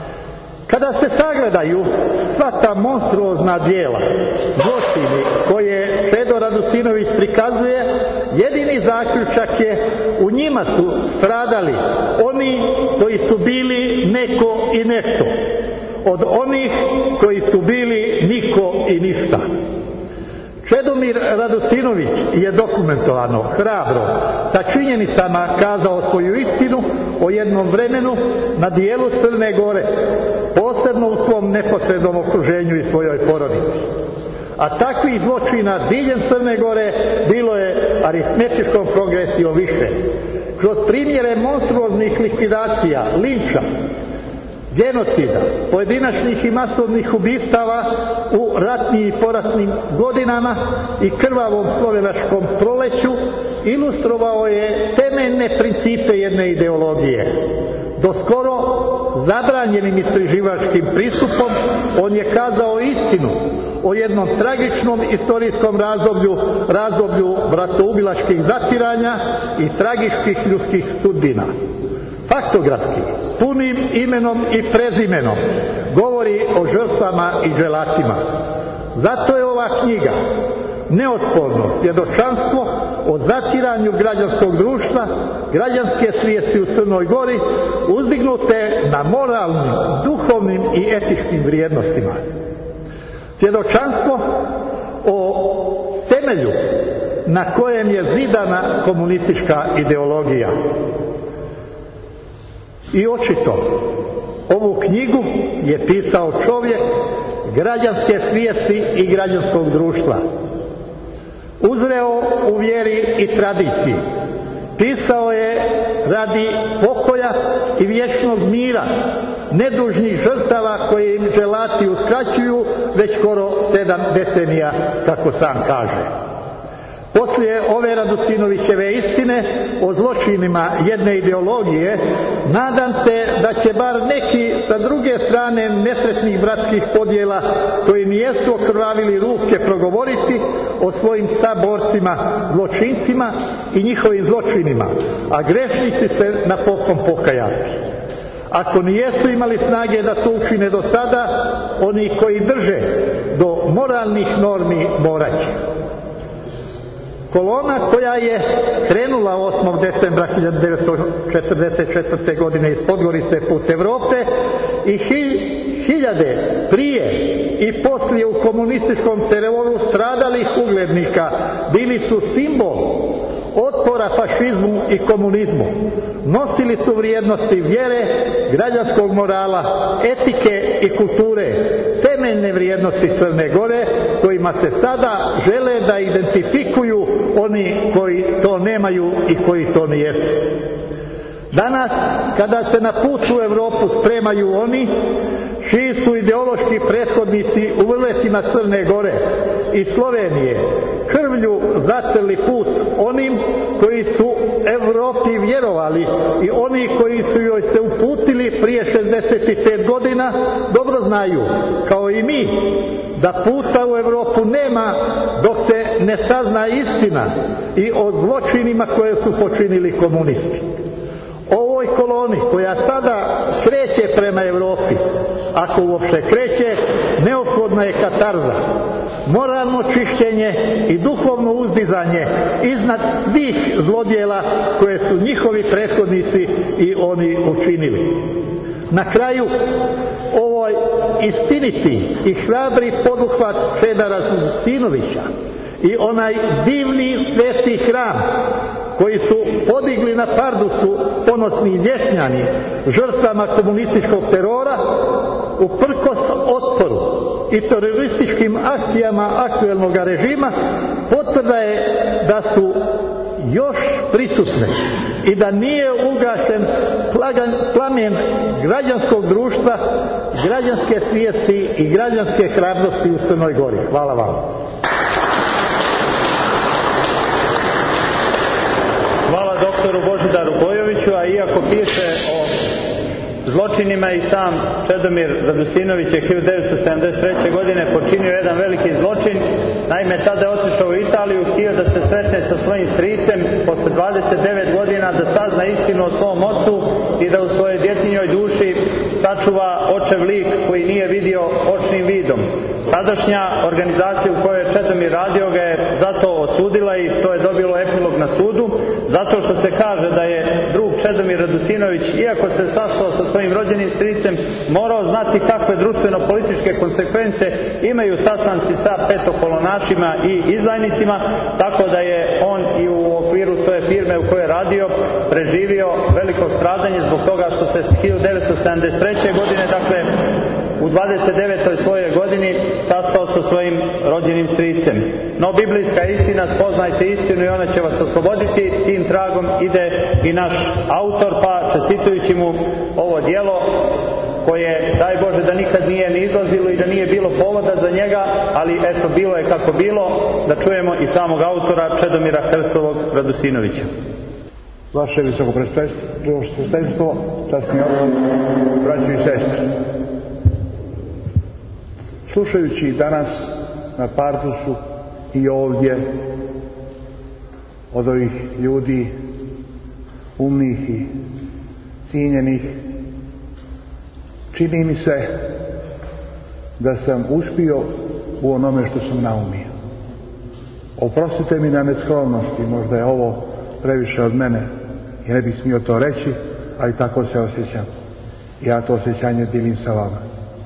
Kada se sagledaju sva ta monstruozna djela, zločini koje Čedo Radusinović prikazuje, jedini zaključak je: u njima su stradali oni koji su bili neko i nešto, od onih koji su bili niko i ništa. Čedomir Radusinović je dokumentovano, hrabro, sa činjenicama kazao svoju istinu o jednom vremenu na dijelu Crne Gore, posebno u svom neposrednom okruženju i svojoj porodici. A takvih zločina diljem Crne Gore bilo je aritmetičkom progresijom više. Kroz primjere monstruoznih likvidacija, linča, genocida, pojedinačnih i masovnih ubistava u ratnim i poratnim godinama i krvavom slovenačkom proleću ilustrovao je temeljne principe jedne ideologije. Do skoro zabranjenim istraživačkim pristupom on je kazao istinu o jednom tragičnom istorijskom razdoblju bratoubilačkih zatiranja i tragičkih ljudskih sudbina. Faktografski, punim imenom i prezimenom, govori o žrtvama i dželatima. Zato je ova knjiga neosporno svjedočanstvo o zatiranju građanskog društva, građanske svijesti u Crnoj Gori, uzdignute na moralnim, duhovnim i etičkim vrijednostima. Svjedočanstvo o temelju na kojem je zidana komunistička ideologija. I očito, ovu knjigu je pisao čovjek građanske svijesti i građanskog društva. Uzreo u vjeri i tradiciji. Pisao je radi pokoja i vječnog mira, nedužnih žrtava koje im dželati uskraćuju već skoro 7 decenija, kako sam kaže. Poslije ove Radusinovićeve istine o zločinima jedne ideologije, nadam se da će bar neki sa druge strane nesretnih bratskih podjela koji mi jesu okrvavili ruke progovoriti o svojim saborcima, zločincima i njihovim zločinima, a grešnici se napokon pokajati. Ako nijesu imali snage da to učine do sada, oni koji drže do moralnih normi moraće. Kolona koja je krenula 8. decembra 1944. godine iz Podgorice put Evrope i hiljade prije i poslije u komunističkom teroru stradalih uglednika bili su simbol otpora fašizmu i komunizmu. Nosili su vrijednosti vjere, građanskog morala, etike i kulture, temeljne vrijednosti Crne Gore kojima se sada žele da identifikuju oni koji to nemaju i koji to nijesu. Danas, kada se na put u Europu spremaju oni čiji su ideološki prethodnici u vrletima Crne Gore i Slovenije krvlju zatrli put onim koji su Europi vjerovali i oni koji su joj se uputili prije 65 godina, dobro znaju, kao i mi, da puta u Europu nema dok se ne sazna istina i o zločinima koje su počinili komunisti. Ovoj koloni koja sada kreće prema Europi, ako uopšte kreće, neophodna je katarza, moralno čišćenje i duhovno uzdizanje iznad svih zlodjela koje su njihovi prethodnici i oni učinili. Na kraju, ovoj istiniti i hrabri poduhvat Čeda Radusinovića i onaj divni sveti hram koji su podigli na Pardusu ponosni Lješnjani žrtvama komunističkog terora, uprkos otporu i terorističkim akcijama aktuelnog režima, potvrda je da su još prisutne i da nije ugašen plamen građanskog društva, građanske svijesti i građanske hrabrosti u Crnoj Gori. Hvala vam. Hvala doktoru Božidaru Bojoviću, a iako piše o zločinima i sam Čedomir Radosinović je 1973. godine počinio jedan veliki zločin. Naime, tada je otišao u Italiju, htio da se sretne sa svojim stricem posle 29 godina, da sazna istinu o svom ocu i da u svojoj djetinjoj duši sačuva očev lik koji nije vidio očnim vidom. Tadašnja organizacija u kojoj je Čedomir radio ga je zato osudila i to je dobilo epilog na sudu, zato što se kaže da je drug Čedomir Radosinović, iako se sastao sa svojim rođenim stricem, morao znati kakve društveno-političke konsekvence imaju sastanci sa petokolonašima i izdajnicima, tako da je on i u okviru svoje firme u kojoj je radio preživio veliko stradanje zbog toga što se 1973. godine, dakle u 29. svojoj godini, sastao sa svojim rođenim stricem. No, biblijska istina, spoznajte istinu i ona će vas osloboditi. Tim tragom ide i naš autor, pa čestitujući mu ovo djelo koje, daj Bože, da nikad nije ni izlazilo i da nije bilo povoda za njega, ali eto, bilo je kako bilo, da čujemo i samog autora Čedomira Krstovog Radosinovića. Vaše visoko predstavstvo, časni oci, braćo i sestre. Slušajući danas na Pardusu i ovdje od ovih ljudi umnih i cijenjenih, čini mi se da sam uspio u onome što sam naumio. Oprostite mi na neskromnosti, možda je ovo previše od mene i ne bih smio to reći, ali tako se osjećam. Ja to osjećanje dijelim sa vama.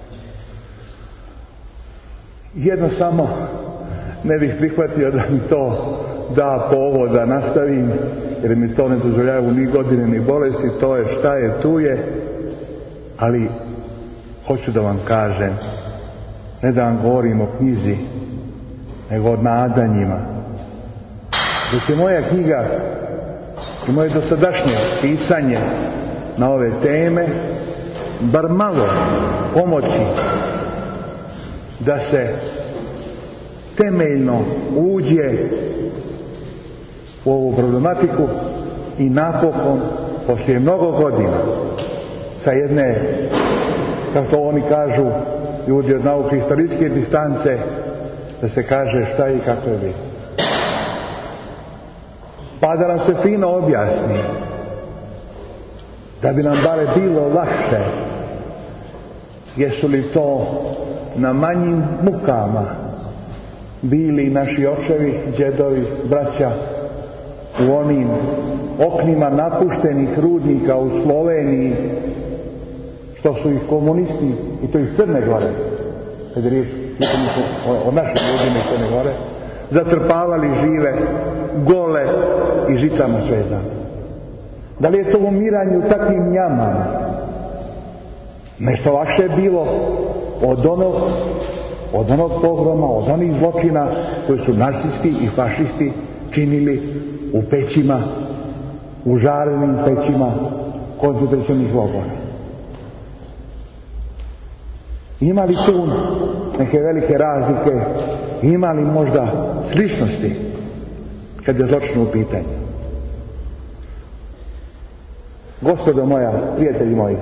Jedno samo ne bih prihvatio da mi to da povod da nastavim, jer mi to ne dozvoljavaju ni godine ni bolesti, to je šta je tu je, ali hoću da vam kažem, ne da vam govorim o knjizi, nego o nadanjima. Dok je moja knjiga i moje dosadašnje pisanje na ove teme bar malo pomoći da se temeljno uđe u ovu problematiku i napokon, poslije mnogo godina, sa jedne, kako oni kažu, ljudi od nauke historijske distance, da se kaže šta i kako je bilo. Pa da nam se fino objasni, da bi nam bare bilo lakše, jesu li to na manjim mukama bili naši očevi, djedovi, braća u onim oknima napuštenih rudnika u Sloveniji, što su ih komunisti, i to iz Crne Gore, kad je riječ o našim ljudima iz Crne Gore, zatrpavali žive, gole i žicama svezane. Da li je to umiranje u takvim jamama nešto lakše bilo od onog pogroma, od onih zločina koji su nacisti i fašisti činili u pećima, u žarenim pećima koncentracionih logora? Ima li tu neke velike razlike? Ima li možda sličnosti kad je zločin u pitanju? Gospodo moja, prijatelji moji,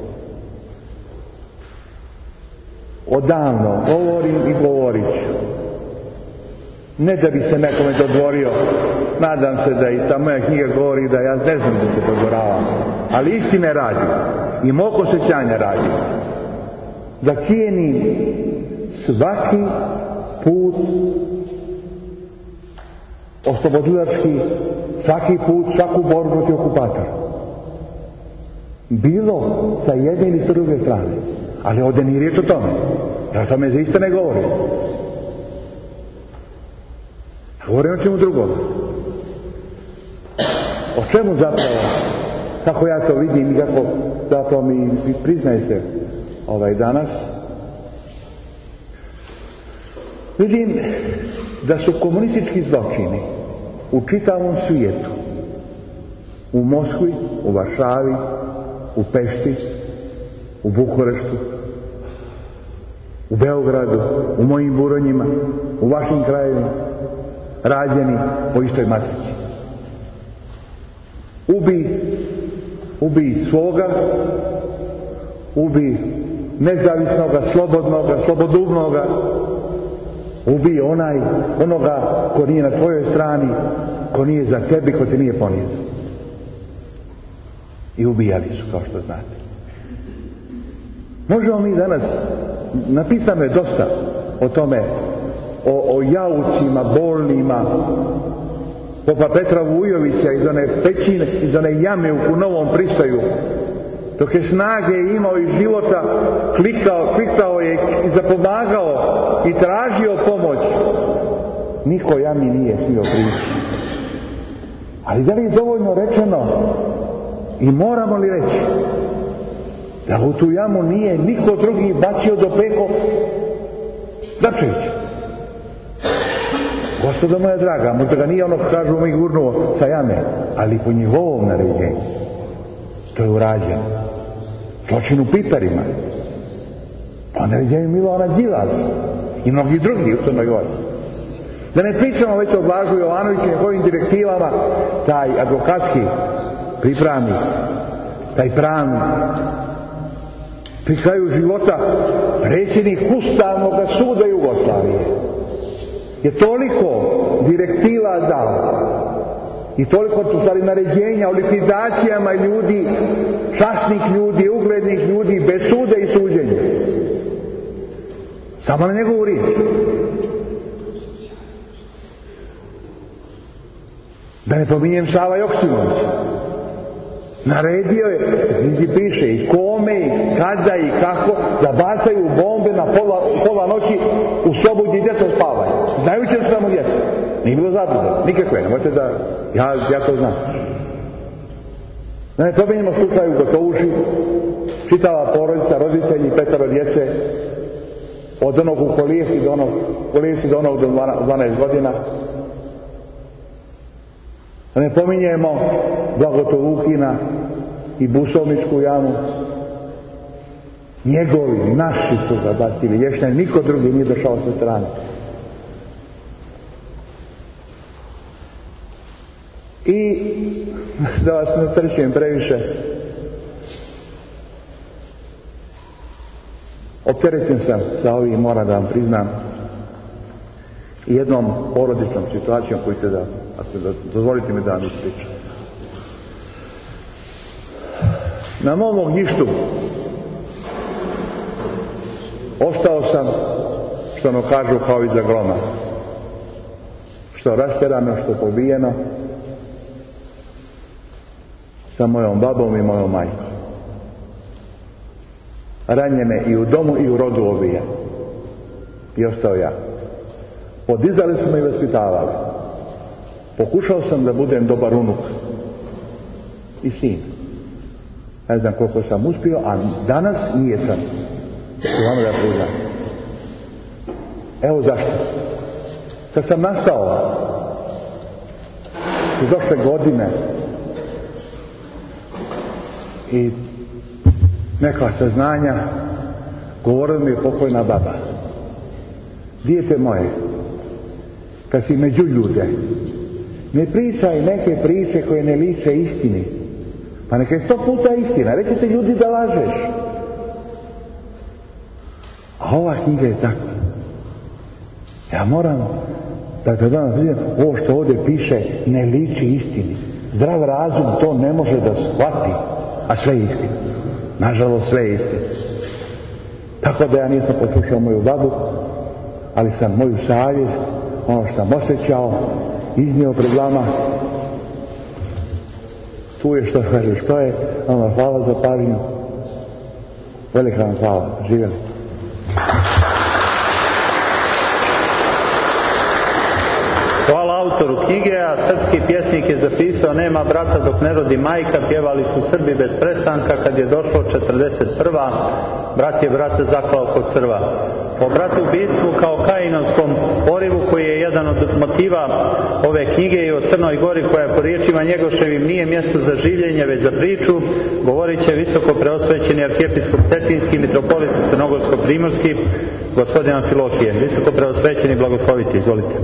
odavno govorim i govorit ću. Ne da bi se nekome dodvorio, nadam se da i ta moja knjiga govori da ja ne znam da se dodvoravam, ali istine radi i mog osjećanja radi, da cijenim svaki put oslobodilački, svaki put, svaku borbu protiv okupatora. Bilo sa jedne ili sa druge strane. Ali ovdje nije riječ o tome. Ja o tome zaista ne govorim. Govorim o čemu drugom. O čemu zapravo, kako ja to vidim i kako zapravo mi priznaje se danas, vidim da su komunistički zločini u čitavom svijetu U Moskvi, u Varšavi, u Pešti, u Bukureštu, u Beogradu, u mojim Buronjima, u vašim krajevima, rađeni po istoj matici. Ubij svoga, ubij nezavisnoga, slobodnoga, slobodumnoga, ubij onoga ko nije na tvojoj strani, ko nije za tebi, ko te nije ponizio. I ubijali su, kao što znate. Možemo mi danas, napisano je dosta o tome, o jaucima, bolnima, popa Petra Vujovića iz one pećine, iz one jame u Novom Pristaju, dok je snage imao iz života, klikao je i zapomagao i tražio pomoć. Niko jami nije smio prići. Ali da li je dovoljno rečeno i moramo li reći da u tu jamu nije niko drugi bacio do peko Dačević? Gospodo moja draga, možda ga nije ono kažu mi gurnuo sa jame, ali po njegovom naređenju to je urađeno. Zločin u Pitarima, po naređenju Milovana Đilasa i mnogi drugi u Crnoj Gori. Da ne pričamo već o Blažu Jovanoviću i njegovim direktivama, taj advokatski pripravnik, taj pravnik, pri kraju života predsjednik Ustavnog suda Jugoslavije je toliko direktiva dao i toliko tu stvari naređenja o likvidacijama ljudi, časnih ljudi, uglednih ljudi, bez suda i suđenja. Samo na njegovu riječ. Da ne pominjem Sava Joksimovića. Naredio je, gdje piše i kome, i kada, i kako, da bacaju bombe na pola noći u sobu gdje djeca spavaju. Znajući li samo djeca? Nije bilo zaduženo, nikakve, nemojte da, ja to znam. Da ne pominjemo slučaj u Gotovuši, čitava porodica, roditelji, 5 djece, od onog u kolijesi do onog do 12 godina. Da ne pominjemo Blagotovukina i Busovničku jamu. Njegovi, naši su ga bacili, ješnjani, niko drugi nije došao sa strane. I da vas ne trčim previše, opterećen sam sa ovim, moram da vam priznam, jednom porodičnom situacijom koju ćete da, dozvolite mi da vam ispričam. Na mom ognjištu ostao sam, što ono kažu, kao iza groma. Što rasterano, što pobijeno, sa mojom babom i mojom majkom. Ranjene i u domu i u rodu obija. I ostao ja. Podizali su me i vaspitavali. Pokušao sam da budem dobar unuk i sin. Ne znam koliko sam uspio, a danas nijesam. Vam da priznam. Evo zašto. Kad sam nastao u došle godine i neka saznanja, govorila mi je pokojna baba: dijete moje, kad si među ljude, ne pričaj neke priče koje ne liče istini. Pa neka je 100 puta istina, reći te ljudi da lažeš. A ova knjiga je takva. Ja moram da kad danas vidim, ovo što ovdje piše ne liči istini. Zdrav razum to ne može da shvati, a sve je istina. Nažalost, sve je istina. Tako da ja nisam poslušao moju babu, ali sam moju savjest, ono što sam osjećao, iznio pred vama. Tu je što kaže, što je, ono, hvala za pažnju. Velika vam hvala, živjeli. Hvala autoru knjige, a srpski pjesnik je zapisao: nema brata dok ne rodi majka, pjevali su Srbi bez prestanka, kad je došlo 41. brat je brata zaklao kod crva. o bratubistvu kao Kainovskom porivu koji je jedan od motiva ove knjige i o Crnoj Gori koja po riječima Njegoševim nije mjesto za življenje već za priču, govorit će visoko preosvećeni arhijepiskop Cetinski, mitropolit Crnogorsko-primorski, gospodin Amfilohije. Visoko preosvećeni, blagosloviti, izvolite.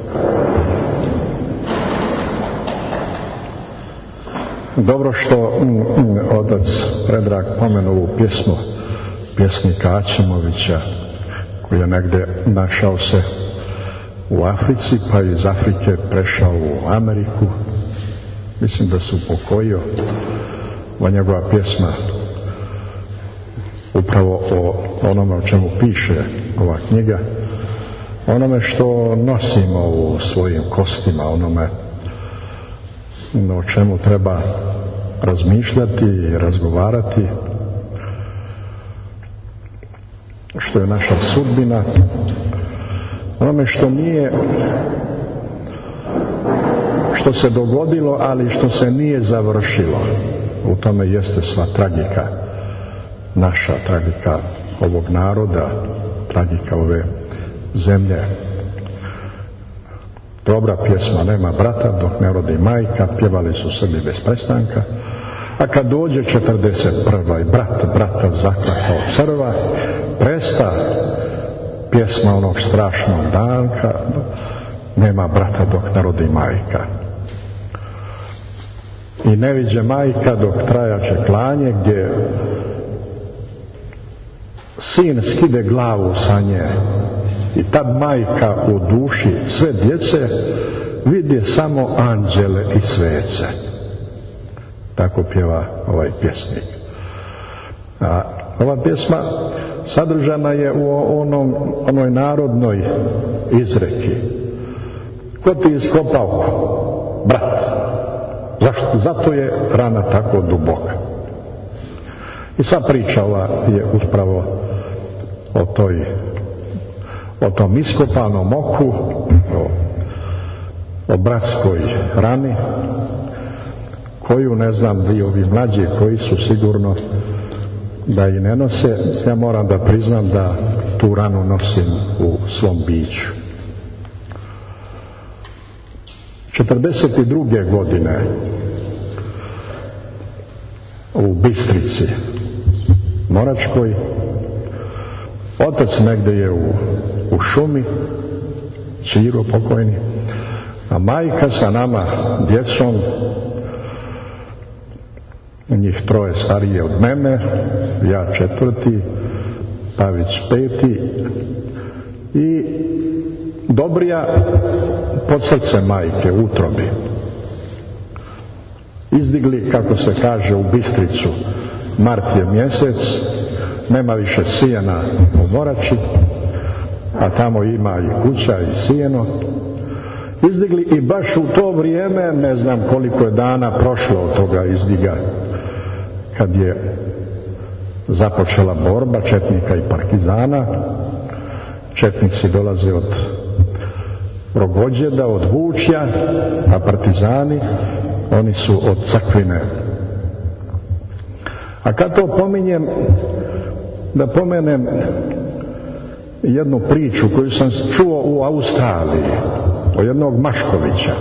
Dobro što otac Predrag pomenuo ovu pjesmu pjesnika Aćimovića koji je negdje našao se u Africi pa iz Afrike prešao u Ameriku. Mislim da se upokojio. Ova njegova pjesma upravo o onome o čemu piše ova knjiga, onome što nosimo u svojim kostima, onome o čemu treba razmišljati i razgovarati, što je naša sudbina, onome što nije, što se dogodilo, ali što se nije završilo. U tome jeste sva tragika, naša tragika ovog naroda, tragika ove zemlje. Dobra pjesma Nema brata dok ne rodi majka, pjevali su Srbi bez prestanka, a kad dođe 41. i brat brata zaklakao crva, presta pjesma onog strašnog danka, nema brata dok ne rodi majka. I ne viđe majka dok trajaće klanje, gdje sin skide glavu sa nje i tad majka u duši sve djece vidi samo anđele i svece. Tako pjeva ovaj pjesnik. A ova pjesma sadržana je u onoj narodnoj izreki: ko ti iskopao? Brat. Zašto? Zato je rana tako duboka. I sva priča ova je upravo o tom iskopanom oku, o bratskoj rani, koju, ne znam, vi ovi mlađi koji su sigurno da i ne nose, ja moram da priznam da tu ranu nosim u svom biću. 42. godine u Bistrici Moračkoj, otac negdje je u šumi, Čiro pokojni, a majka sa nama djecom, njih 3 starije od mene, ja 4, Pavić 5 i Dobrija pod srce majke, u utrobi. Izdigli, kako se kaže, u Bistricu. Mart je mjesec, nema više sijena u Morači, a tamo ima i kuća i sijeno. Izdigli i baš u to vrijeme, ne znam koliko je dana prošlo od toga izdiga, kad je započela borba četnika i partizana. Četnici dolaze od Rogođeda, od Vučja, a partizani, oni su od Crkvine. A kad to pominjem, da pomenem jednu priču koju sam čuo u Australiji, o jednog Maškovića.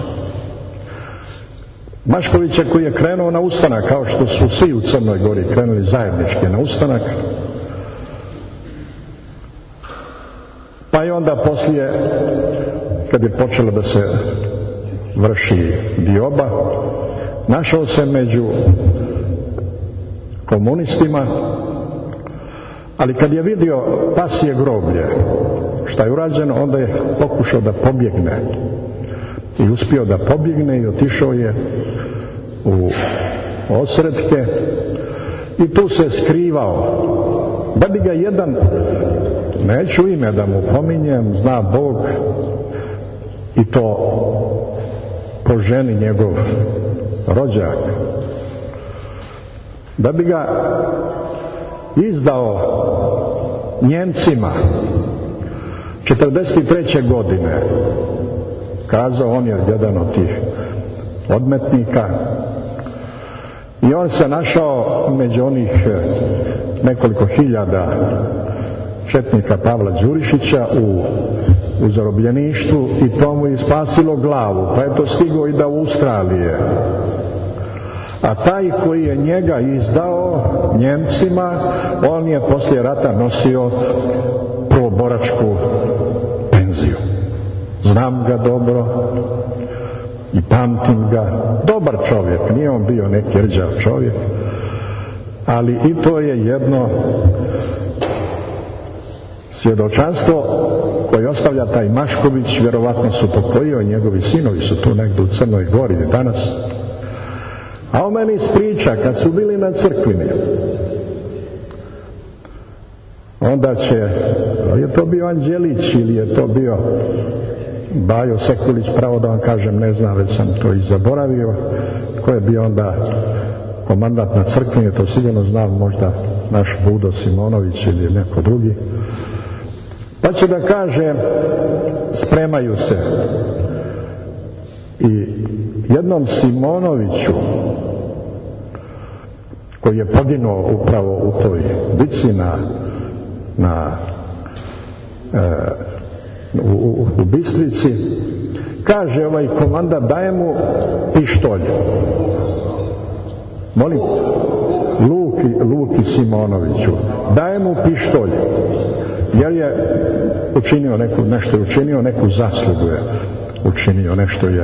Maškovića koji je krenuo na ustanak, kao što su svi u Crnoj Gori krenuli zajednički na ustanak. Pa i onda poslije, kad je počelo da se vrši dioba, našao se među komunistima, ali kad je vidio pasje groblje, šta je urađeno, onda je pokušao da pobjegne. I uspio da pobjegne i otišao je u Osretke i tu se skrivao. Da bi ga jedan, neću ime da mu pominjem, zna Bog, i to po ženi njegov rođak, da bi ga izdao Njemcima 43. godine. Kazao, on je jedan od tih odmetnika i on se našao među onih nekoliko hiljada četnika Pavla Đurišića u zarobljeništvu i to mu je spasilo glavu, pa je to stigao i do Australije. A taj koji je njega izdao Njemcima, on je poslije rata nosio prvoboračku penziju. Znam ga dobro i pamtim ga. Dobar čovjek, nije on bio neki rđav čovjek, ali i to je jedno svjedočanstvo koje ostavlja taj Mašković. Vjerovatno su pokojio, njegovi sinovi su tu negdje u Crnoj Gori danas. A on meni ispriča, kad su bili na crkvini, onda će, je to bio Anđelić ili je to bio Bajo Sekulić, pravo da vam kažem, ne znam, već sam to i zaboravio, ko je bio onda komandant na crkvini, to sigurno znam, možda naš Budo Simonović ili neko drugi. Pa će da kaže, spremaju se. I jednom Simonoviću, koji je poginuo upravo u toj bici u Bistrici, kaže ovaj komandant, daje mu pištolj. Molim? Luki Simonoviću. Daje mu pištolj. Jer je učinio nešto je učinio, neku zaslugu je učinio, nešto je.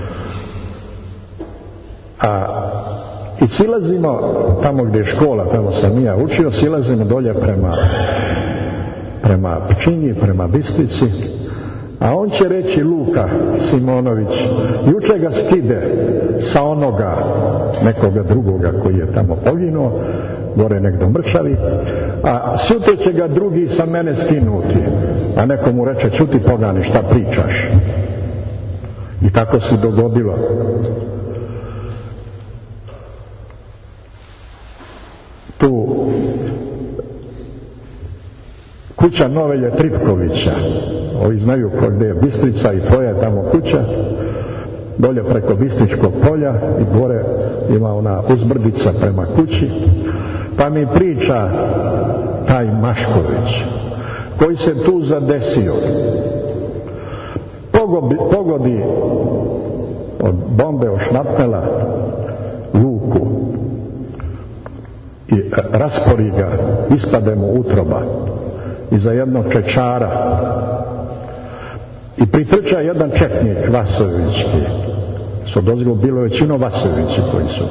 I silazimo tamo gdje je škola, tamo sam ja učio, silazimo dolje prema Pčinji, prema Bistrici, a on će reći, Luka Simonović, juče ga skide sa onoga nekoga drugoga koji je tamo poginuo, gore negdje mršavi, a sutra će ga drugi sa mene skinuti. A neko mu reče, čuti pogani, šta pričaš? I tako se dogodilo. Tu kuća Novelje Tripkovića, ovi znaju gdje je Bistrica i koja je tamo kuća, dolje preko Bistričkog polja i gore ima ona uzbrdica prema kući. Pa mi priča taj Mašković koji se tu zadesio, pogodi od bombe ošnapnela Luku i raspori ga, ispade mu utroba iza jednog čečara i pritrča jedan četnik Vasojevićki. Bilo većino Vasojevići koji su.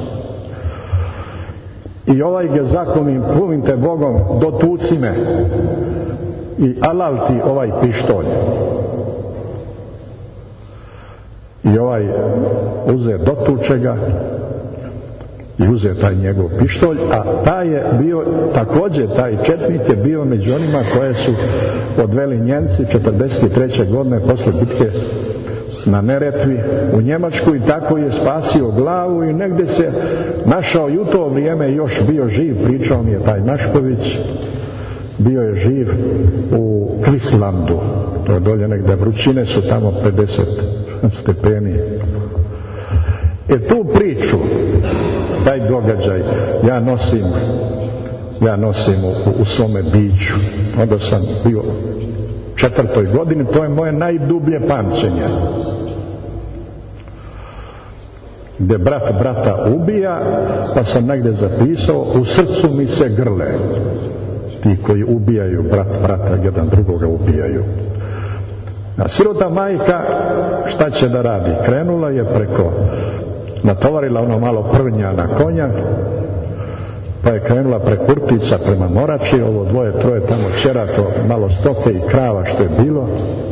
I ovaj ga zakonim, pluvim te Bogom, dotuci me i alal ti ovaj pištolj. I ovaj uze, dotuče ga i uze taj njegov pištolj, a taj je bio, također taj četnik je bio među onima koje su odveli Njemci 43. godine posle bitke na Neretvi u Njemačku, i tako je spasio glavu i negdje se našao i u to vrijeme još bio živ. Pričao mi je taj Mašković, bio je živ u Kvislandu, to je dolje negdje, vrućine su tamo 50 stepeni. Tu priču, taj događaj ja nosim u svome biću. Onda sam bio u 4. godini, to je moje najdublje pamćenje. Gdje brat brata ubija, pa sam negdje zapisao, u srcu mi se grle. Ti koji ubijaju, brat brata, jedan drugoga ubijaju. A sirota majka, šta će da radi? Krenula je natovarila ono malo prnja na konja, pa je krenula preko Urtica prema Morači, ovo 2-3 tamo ćerato, malo stoke i krava što je bilo.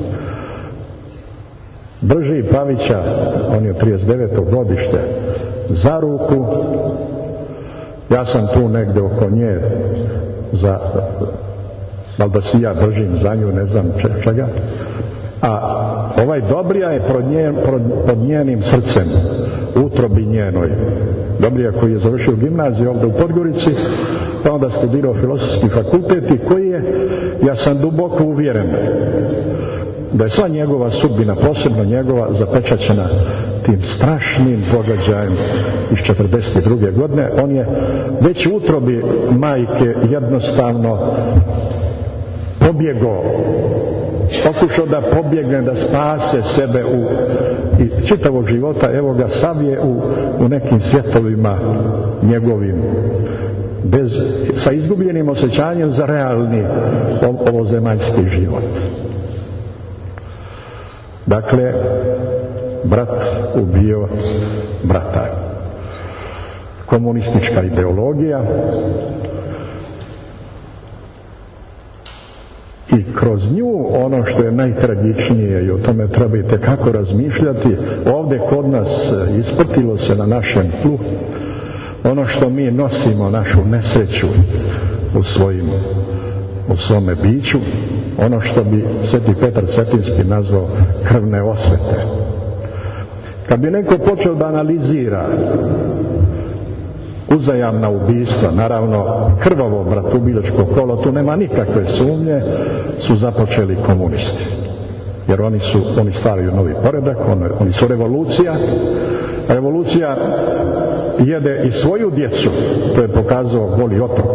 Drži Pavića, on je 39. godište, za ruku. Ja sam tu negdje oko nje, valjda si ja držim za nju, ne znam čega. A ovaj Dobrija je pod njenim srcem, utrobi njenoj. Dobrija koji je završio gimnaziju ovdje u Podgorici, pa onda studirao filozofski fakultet, i koji je, ja sam duboko uvjeren da je sva njegova sudbina, posebno njegova, zapečaćena tim strašnim događajem iz 42. godine. On je već u utrobi majke jednostavno pobjegao, pokušao da pobjegne, da spase sebe i čitavog života, evo ga sav je u nekim svjetovima njegovim, sa izgubljenim osjećanjem za realni ovozemaljski život. Dakle, brat ubio brata. Komunistička ideologija i kroz nju ono što je najtragičnije i o tome treba i tekako razmišljati, ovdje kod nas isprtilo se na našem tlu ono što mi nosimo, našu nesreću u svome biću, ono što bi Sveti Petar Cetinski nazvao krvne osvete. Kad bi neko počeo da analizira uzajamna ubistva, naravno krvavo bratoubilačko kolo, tu nema nikakve sumnje, su započeli komunisti. Jer oni stvaraju novi poredak, oni su revolucija. Revolucija jede i svoju djecu, to je pokazao Goli otok,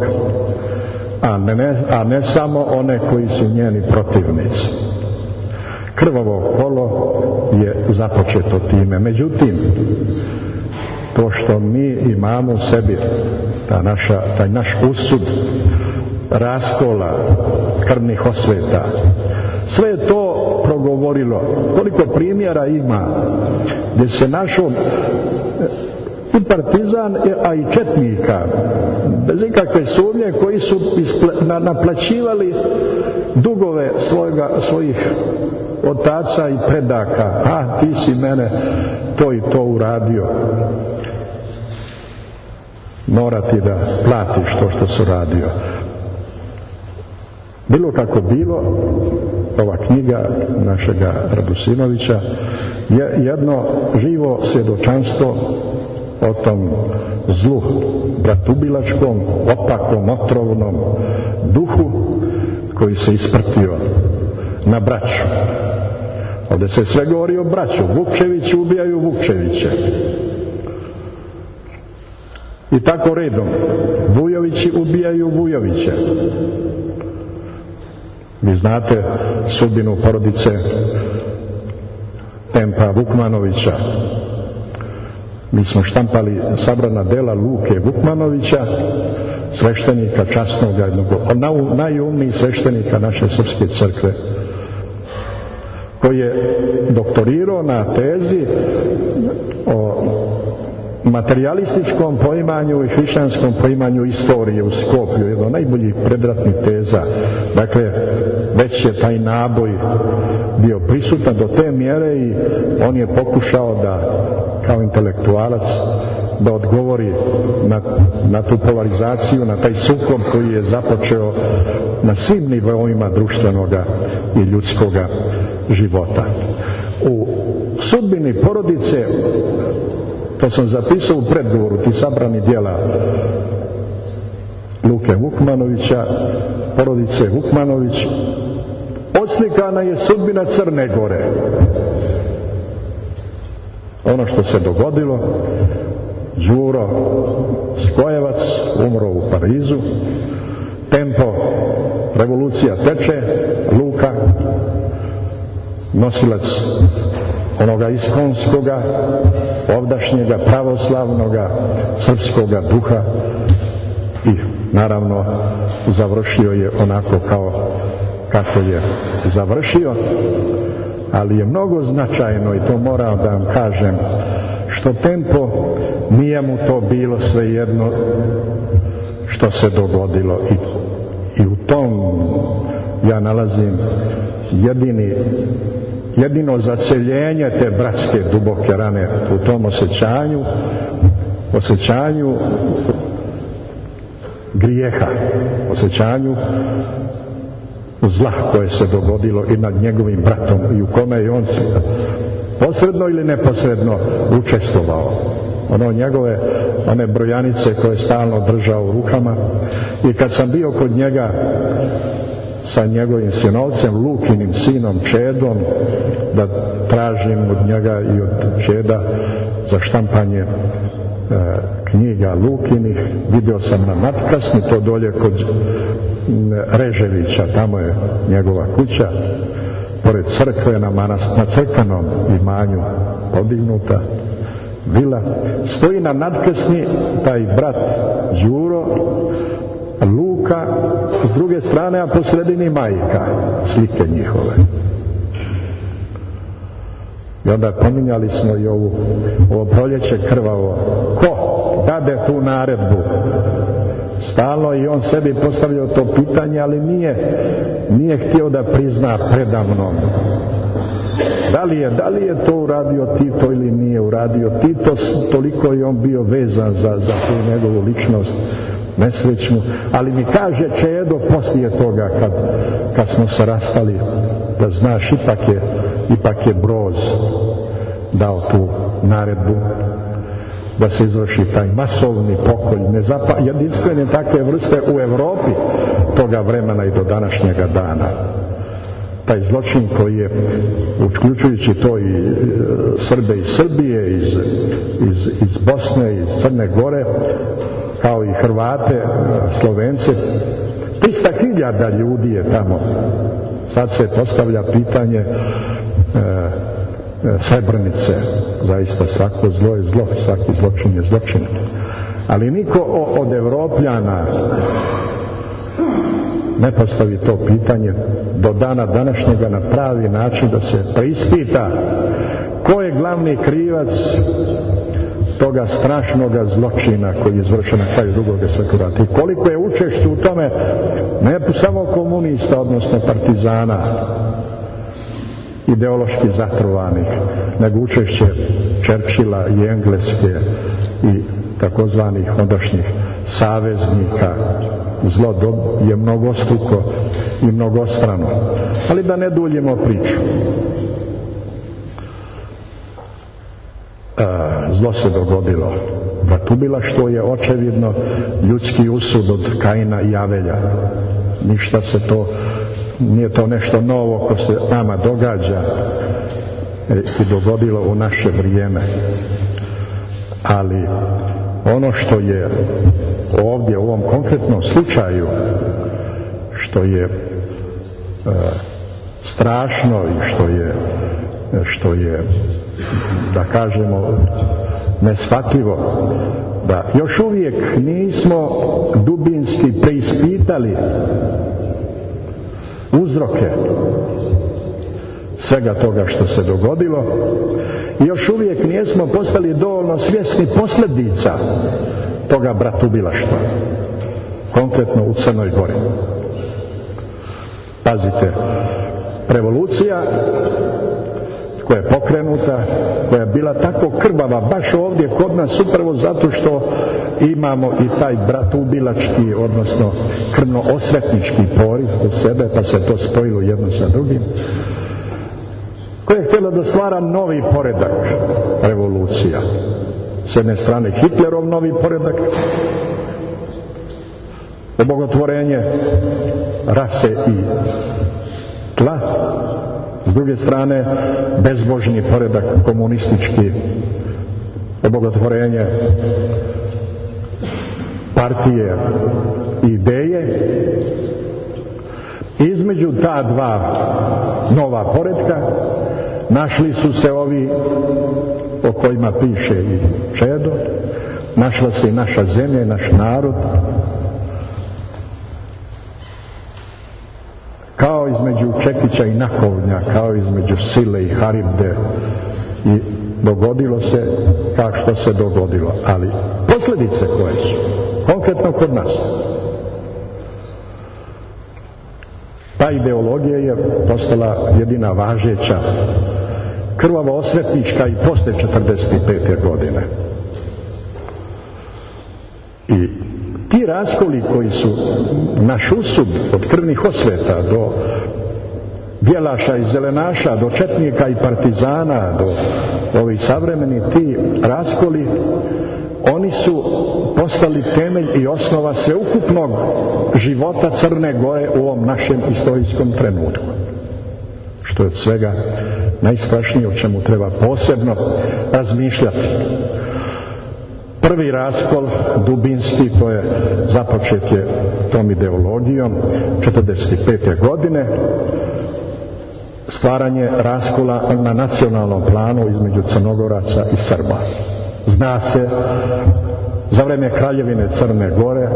a ne samo one koji su njeni protivnici. Krvavo kolo je započeto time. Međutim, to što mi imamo u sebi, taj naš usud raskola, krvnih osveta, sve je to progovorilo. Koliko primjera ima gdje se našao i partizan, a i četnika, bez ikakve sumnje, koji su naplaćivali dugove svojih otaca i predaka. A ti si mene to i to uradio, mora ti da platiš to što su radio. Bilo kako bilo, ova knjiga našega Radosinovića je jedno živo svjedočanstvo o tom zlu bratubilačkom, opakom, otrovnom duhu koji se isprtio na braću. Ovdje se sve govori o braću. Vukčevići ubijaju Vukčeviće. I tako redom. Vujovići ubijaju Vujoviće. Vi znate sudbinu porodice Tempa Vukmanovića. Mi smo štampali sabrana dela Luke Vukmanovića, sveštenika časnog, jednog od najumnijih sveštenika naše srpske crkve, koji je doktorirao na tezi o materijalističkom poimanju i hrišćanskom poimanju istorije u Skoplju, jedno od najboljih predratnih teza. Dakle, već je taj naboj bio prisutan do te mjere i on je pokušao da, kao intelektualac, da odgovori na tu polarizaciju, na taj sukob koji je započeo na svim nivoima društvenoga i ljudskoga života. U sudbini porodice, to sam zapisao u predgovoru, ti sabrani djela Luke Vukmanovića, porodice Vukmanović, oslikana je sudbina Crne Gore. Ono što se dogodilo, Đuro Skojevac umro u Parizu, Tempo, revolucija teče, Luka, nosilac onoga iskonskoga, ovdašnjega, pravoslavnoga, srpskoga duha, i naravno završio je onako kako je završio, ali je mnogo značajno, i to moram da vam kažem, što Tempo nije mu to bilo svejedno što se dogodilo, i u tom ja nalazim jedino zaceljenje te bratske duboke rane, u tom osjećanju grijeha, osjećanju zla koje se dogodilo i nad njegovim bratom, i u kome je on posredno ili neposredno učestvovao. One brojanice koje je stalno držao u rukama, i kad sam bio kod njega sa njegovim sinovcem, Lukinim sinom Čedom, da tražim od njega i od Čeda za štampanje knjiga Lukinih, vidio sam na matkasni, to dolje kod Reževića, tamo je njegova kuća, pored crkve na crkvenom imanju podignuta vila, stoji na nadkrsni taj brat Đuro, Luka, s druge strane, a po sredini majka, slike njihove. I onda pominjali smo i ovo proljeće krvavo. Ko dade tu naredbu? Stalno i on sebi postavljao to pitanje, ali nije htio da prizna predamnom. Da li je to uradio Tito ili nije uradio Tito, toliko je on bio vezan za tu njegovu ličnost nesrećnu, ali mi kaže Čedo poslije toga kad smo se rastali, da znaš, ipak je Broz dao tu naredbu da se izvrši taj masovni pokolj, jedinstvene takve vrste u Europi toga vremena i do današnjega dana. Taj zločin koji je, uključujući to i Srbe iz Srbije, iz Bosne, iz Crne Gore, kao i Hrvate, Slovence, 300.000 ljudi je tamo. Sad se postavlja pitanje Srebrenice. Zaista svako zlo je zlo, svaki zločin je zločin. Ali niko od Evropljana ne postavi to pitanje do dana današnjega na pravi način, da se preispita ko je glavni krivac toga strašnoga zločina koji je izvršen na kraju Drugog svjetskog rata i koliko je učešće u tome ne samo komunista, odnosno partizana ideološki zatrovanih, nego učešće Churchilla i Engleske i takozvanih ondašnjih saveznika. Zlo je mnogostruko i mnogostrano. Ali da ne duljimo priču. Zlo se dogodilo bratubila, što je očevidno ljudski usud od Kaina i Avelja. Ništa se to, nije to nešto novo ko se nama događa i dogodilo u naše vrijeme. Ali ono što je ovdje u ovom konkretnom slučaju, što je strašno i što je da kažemo neshvatljivo, da još uvijek nismo dubinski preispitali uzroke svega toga što se dogodilo i još uvijek nismo postali dovoljno svjesni posljedica toga bratubilaštva, konkretno u Crnoj Gori. Pazite, revolucija koja je pokrenuta, koja je bila tako krvava baš ovdje kod nas, upravo zato što imamo i taj bratubilački, odnosno krvno-osvetnički poriv u sebe, pa se to spojilo jedno sa drugim, koja je htjela da stvara novi poredak, revolucija. S jedne strane Hitlerov novi poredak, obogotvorenje rase i tla, s druge strane bezbožni poredak komunistički, obogotvorenje partije i ideje. Između ta dva nova poretka našli su se ovi o kojima piše i Čedo, našla se i naša zemlja i naš narod, kao između Čekića i Nakovnja, kao između Sile i Haribde, i dogodilo se kao što se dogodilo. Ali posljedice koje su konkretno kod nas, ta ideologija je postala jedina važeća, krvavo osvetnička i posle 45. godine. I ti raskoli koji su naš usud od krvnih osveta do bjelaša i zelenaša, do četnika i partizana, do ovih savremenih, ti raskoli, oni su postali temelj i osnova sveukupnog života Crne Gore u ovom našem istorijskom trenutku. Što je od svega najstrašnije, o čemu treba posebno razmišljati. Prvi raskol, dubinski, to je započet je tom ideologijom 1945. godine, stvaranje raskola na nacionalnom planu između Crnogoraca i Srba. Zna se, za vreme Kraljevine Crne Gore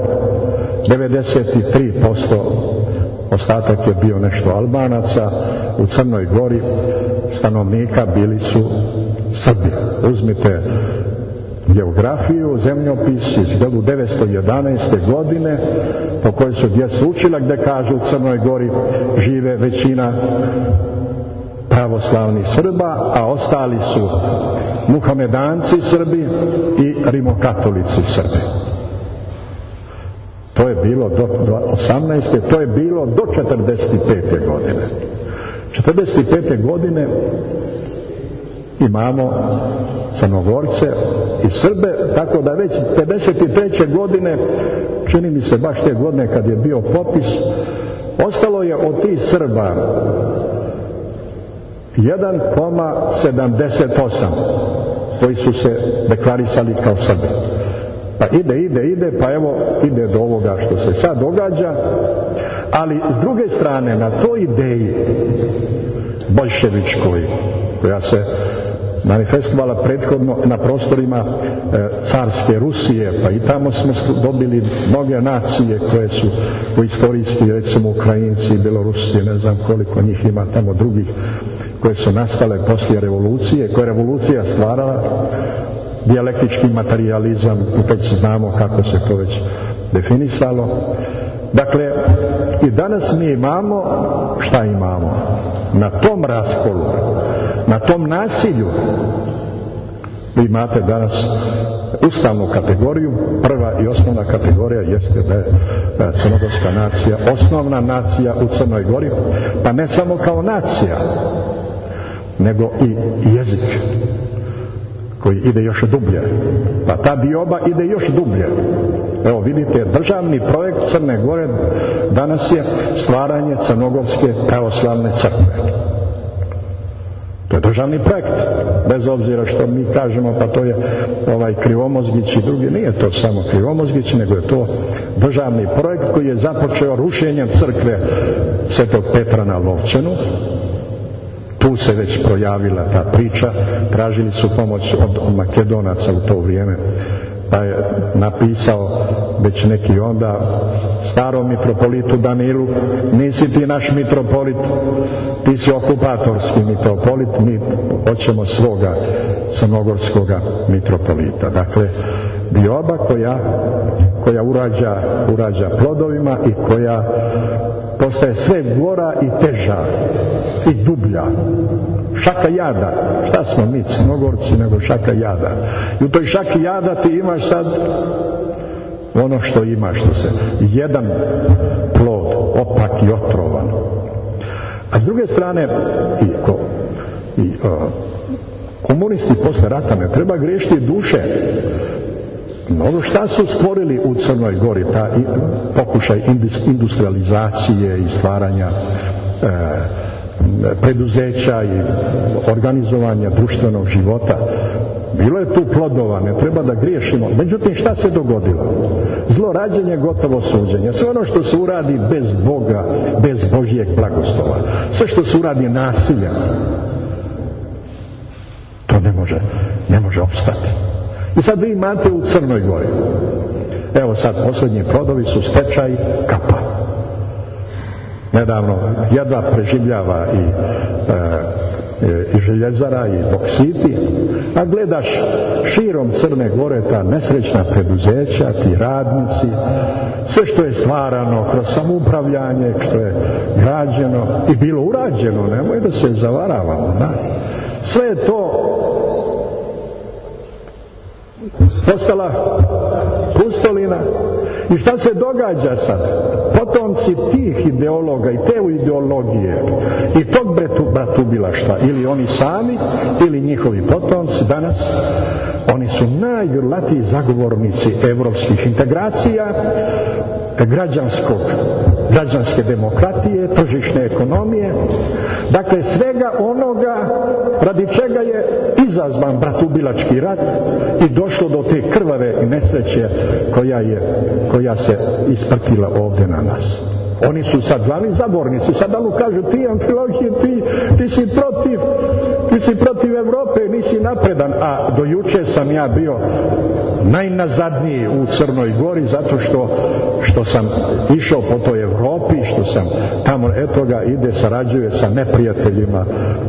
93% ostatak je bio nešto Albanaca, u Crnoj Gori stanovnika bili su Srbi. Uzmite geografiju, zemljopis iz 1911. godine po kojoj su djeca učila, gdje kažu u Crnoj Gori žive većina pravoslavnih Srba, a ostali su muhamedanci Srbi i rimokatolici Srbi. To je bilo do 18. To je bilo do 45. godine. 45. godine imamo Crnogorce i Srbe, tako da već 53. godine, čini mi se baš te godine kad je bio popis, ostalo je od tih Srba 1,78 koji su se deklarisali kao Srbi. Pa ide, pa evo ide do ovoga što se sad događa, ali s druge strane na toj ideji boljševičkoj, koja se manifestovala prethodno na prostorima carske Rusije, pa i tamo smo dobili mnoge nacije koje su po istorijski, recimo Ukrajinci, Belorusi, ne znam koliko njih ima tamo drugih, koje su nastale poslije revolucije, koje je revolucija stvarala, dijalektički materijalizam, već znamo kako se to već definisalo. Dakle, i danas mi imamo, šta imamo? Na tom raskolu, na tom nasilju, vi imate danas ustavnu kategoriju. Prva i osnovna kategorija jeste da je crnogorska nacija osnovna nacija u Crnoj Gori, pa ne samo kao nacija, nego i jezik koji ide još dublje. Pa ta dioba ide još dublje. Evo vidite, državni projekt Crne Gore danas je stvaranje Crnogorske pravoslavne crkve. To je državni projekt. Bez obzira što mi kažemo pa to je Krivomozgić i drugi, nije to samo Krivomozgić, nego je to državni projekt koji je započeo rušenjem crkve Svetog Petra na Lovćenu. Tu se već projavila ta priča, tražili su pomoć od Makedonaca u to vrijeme, pa je napisao već neki onda starom mitropolitu Danilu: nisi ti naš mitropolit, ti si okupatorski mitropolit, mi hoćemo svoga crnogorskoga mitropolita. Dakle, dioba koja urađa plodovima i koja postaje sve gora i teža i dublja. Šaka jada. Šta smo mi Crnogorci nego šaka jada? I u toj šaki jada ti imaš sad ono što imaš, što se jedan plod, opak i otrovan. A s druge strane komunisti posle rata, ne treba griješiti duše. Ono šta su stvorili u Crnoj Gori, ta pokušaj industrializacije i stvaranja preduzeća i organizovanja društvenog života. Bilo je tu plodova, ne treba da griješimo. Međutim, šta se dogodilo? Zlorađenje, gotovo suđenje. Sve ono što se uradi bez Boga, bez Božjeg blagoslova. Sve što se uradi nasiljem, to ne može opstati. I sad vi imate u Crnoj Gori. Evo sad posljednji plodovi su stečaj Kapa. Nedavno jedva preživljava i željezara i boksiti, a gledaš širom Crne Gore ta nesrećna preduzeća, ti radnici, sve što je stvarano kroz samoupravljanje, što je građeno i bilo urađeno, nemoj da se zavaravamo, da? Sve je to postala pustolina. I šta se događa sad? Potomci tih ideologa i te ideologije i tog bratubilaštva, ili oni sami ili njihovi potomci danas, oni su najgrlatiji zagovornici evropskih integracija, građanske demokratije, tržišne ekonomije. Dakle, svega onoga radi čega je izazvan bratubilački rat i došlo do te krvave nesreće koja se isprtila ovdje na nas. Oni su sad glavni zabornici. Sad Alu kažu, ti Amfilohije, ti si protiv Evrope, nisi napredan. A do juče sam ja bio najnazadniji u Crnoj Gori zato što sam išao po toj Evropi, što sam tamo, eto ga, ide, sarađuje sa neprijateljima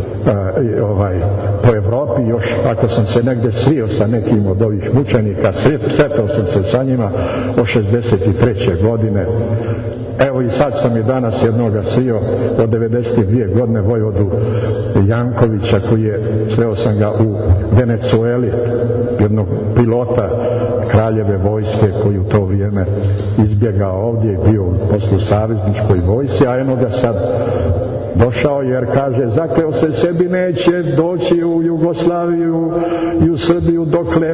po Evropi. Još ako sam se negdje srio sa nekim od ovih mučenika, sretao sam se sa njima od 63. godine. Evo i sad sam i danas jednoga srio od 92 godine, vojvodu Jankovića, koji je, sreo sam ga u Venecueli, jednog pilota kraljeve vojske koji u to vrijeme izbjegao ovdje i bio u poslu savezničkoj vojsci, a eno ga sad došao jer kaže, zakleo se sebi neće doći u Jugoslaviju i u Srbiju dokle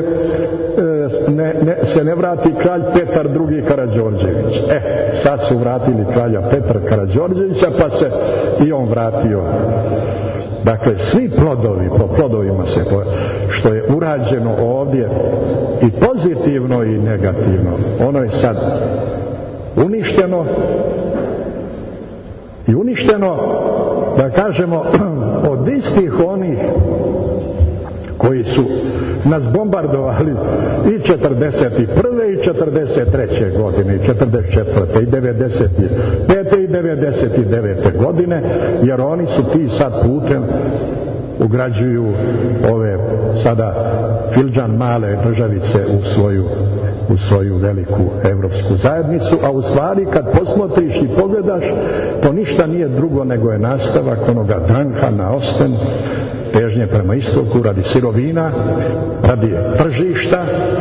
se ne vrati kralj Petar II. Karađorđević. Sad su vratili kralja Petra Karađorđevića, pa se i on vratio. Dakle, svi plodovi, po plodovima se, što je urađeno ovdje i pozitivno i negativno, ono je sad uništeno. I uništeno, da kažemo, od istih onih koji su nas bombardovali i 41. i 43. godine, i 44. i 95. i 99. godine, jer oni su ti sad putem ugrađuju ove sada Filđan male državice u svoju veliku evropsku zajednicu, a u stvari kad posmotriš i pogledaš, to ništa nije drugo nego je nastavak onoga Dranka na Osten, težnje prema istoku radi sirovina, radi tržišta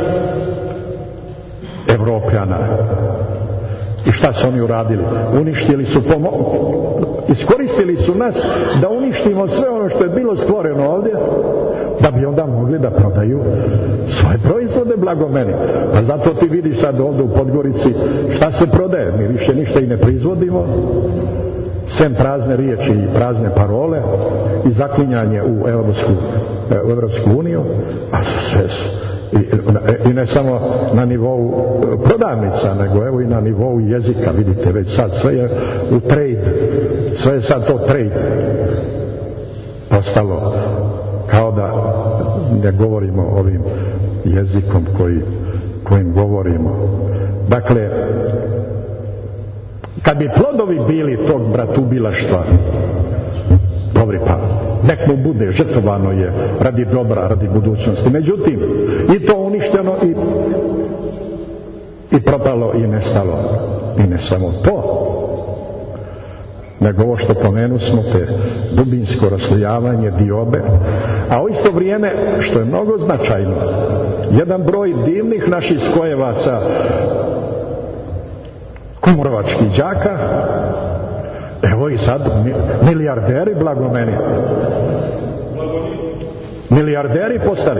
Evropljana. I šta su oni uradili? Uništili su, iskoristili su nas da uništimo sve ono što je bilo stvoreno ovdje, da bi onda mogli da prodaju svoje proizvode, blago meni. A zato ti vidiš sad ovdje u Podgorici šta se prodaje. Mi više ništa i ne proizvodimo, sem prazne riječi i prazne parole i zaklinjanje u Evropsku uniju, a sve su. I ne samo na nivou prodavnica, nego evo i na nivou jezika. Vidite, već sad sve je u trade, sve je sad to trade postalo, kao da ne govorimo ovim jezikom kojim govorimo. Dakle, kad bi plodovi bili tog bratubilaštva, dobri, pa nek mu bude, žrtvovano je radi dobra, radi budućnosti. Međutim, i to uništeno i propalo i nestalo. I ne samo to, nego ovo što pomenu smo, te dubinsko raslojavanje diobe, a u isto vrijeme, što je mnogo značajno, jedan broj divnih naših skojevaca, kumrovačkih đaka, evo i sad milijarderi, blago meni. Milijarderi postali.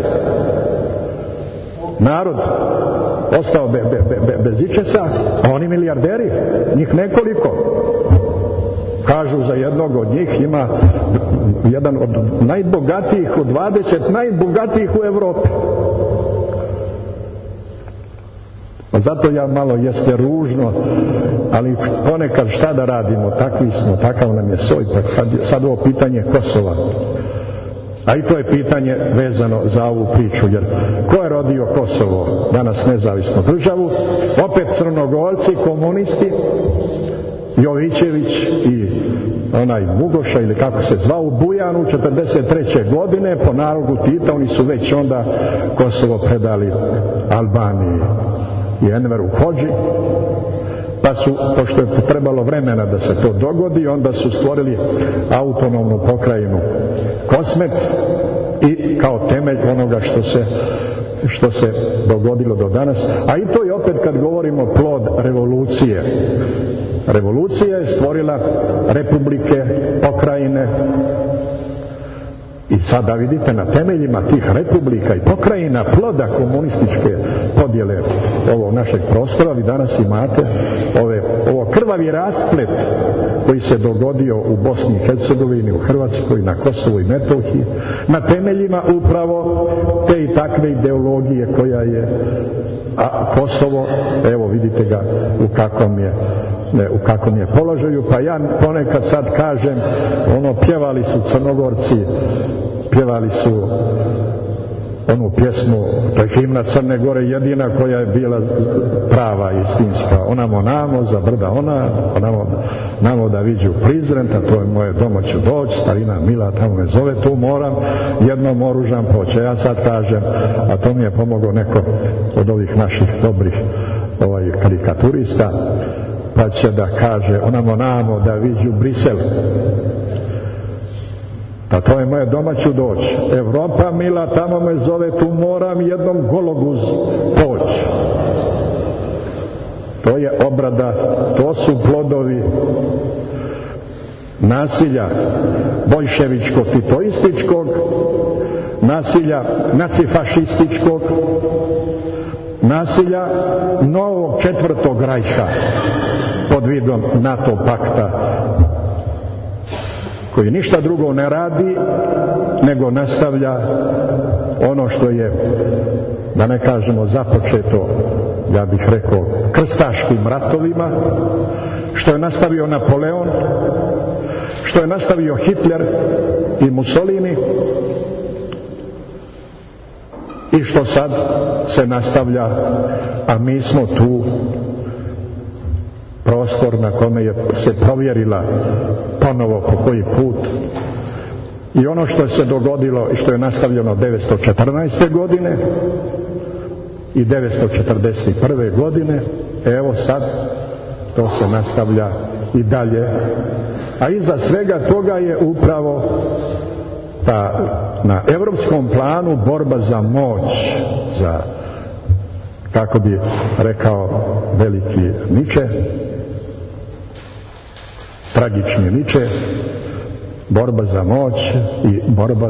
Narod ostao bez ičesa, a oni milijarderi, njih nekoliko. Kažu za jednog od njih ima jedan od najbogatijih, od 20 najbogatijih u Evropi. Zato ja malo, jeste ružno, ali ponekad šta da radimo, takvi smo, takav nam je soj. Sad ovo pitanje Kosova, a i to je pitanje vezano za ovu priču, jer ko je rodio Kosovo, danas nezavisnu državu? Opet Crnogorci, komunisti, Jovićević i onaj Bugoša, ili kako se zvao, Bujanu 43. godine po nalogu Tita. Oni su već onda Kosovo predali Albaniji i Enveru Hodži, pa su, pošto je trebalo vremena da se to dogodi, onda su stvorili autonomnu pokrajinu Kosmet i kao temelj onoga što se dogodilo do danas. A i to je opet, kad govorimo, plod revolucije. Revolucija je stvorila republike, pokrajine, i sada vidite na temeljima tih republika i pokrajina, ploda komunističke podjele ovog našeg prostora, vi danas imate ovo krvavi rasplet koji se dogodio u Bosni i Hercegovini, u Hrvatskoj, na Kosovu i Metohiji, na temeljima upravo te i takve ideologije koja je, a Kosovo, evo vidite ga u kakvom je položaju. Pa ja ponekad sad kažem, pjevali su Crnogorci, pjevali su onu pjesmu, to je himna Crne Gore, jedina koja je bila prava i istinska. Onamo namo, za brda namo da viđu Prizren, a to je moje domo ću doći, starina mila tamo me zove, tu moram jednom oružan poći. Ja sad kažem, a to mi je pomogao neko od ovih naših dobrih karikaturista, pa će da kaže onamo namo da viđu Brisel. A to je moje doma ću doći. Evropa mila tamo me zove, tu moram jednom gologuz poći. To je obrada, to su plodovi nasilja boljševičko-titoističkog, nasilja nacifašističkog, nasilja novog četvrtog rajha pod vidom NATO pakta, koji ništa drugo ne radi nego nastavlja ono što je, da ne kažemo započeto, ja bih rekao, krstaškim ratovima, što je nastavio Napoleon, što je nastavio Hitler i Mussolini i što sad se nastavlja, a mi smo tu prostor na kome je se provjerila ponovo po koji put i ono što se dogodilo i što je nastavljeno 1914. godine i 1941. godine, evo sad to se nastavlja i dalje, a iza svega toga je upravo ta na europskom planu borba za moć, za, kako bi rekao veliki Nietzsche, tragični Nietzsche, borba za moć i borba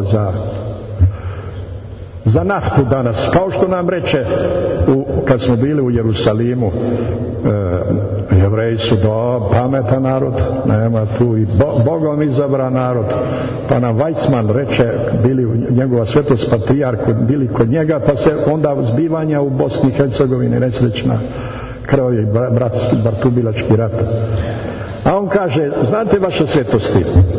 za naftu danas. Kao što nam reče kad smo bili u Jerusalimu, Jevreji su pametan narod, nema tu i Bogom izabran narod. Pa nam Weizmann reče, bili njegova svetost patrijarh, bili kod njega, pa se onda zbivanja u Bosni i Hercegovini, nesrećna krv i bartubilački rat. A on kaže, znate vaše svetosti,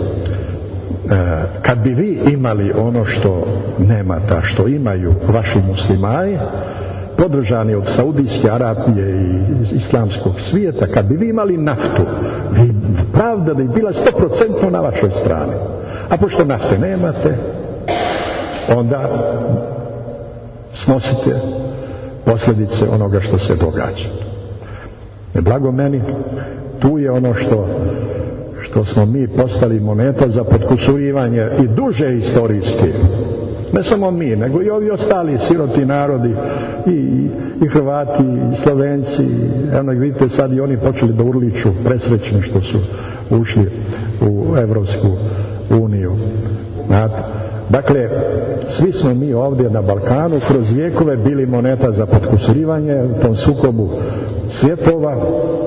kad bi vi imali ono što nemate, što imaju vaši muslimani, podržani od Saudijske Arabije i islamskog svijeta, kad bi vi imali naftu, pravda bi bila 100% na vašoj strani. A pošto nafte nemate, onda snosite posljedice onoga što se događa. Blago meni, tu je ono što smo mi postali moneta za potkusurivanje i duže historijski. Ne samo mi, nego i ovi ostali siroti narodi i Hrvati, i Slovenci. Evo vidite sad i oni počeli da urliču presrećni što su ušli u Evropsku uniju. Dakle, svi smo mi ovdje na Balkanu kroz vijekove bili moneta za potkusurivanje u tom sukobu svjetova.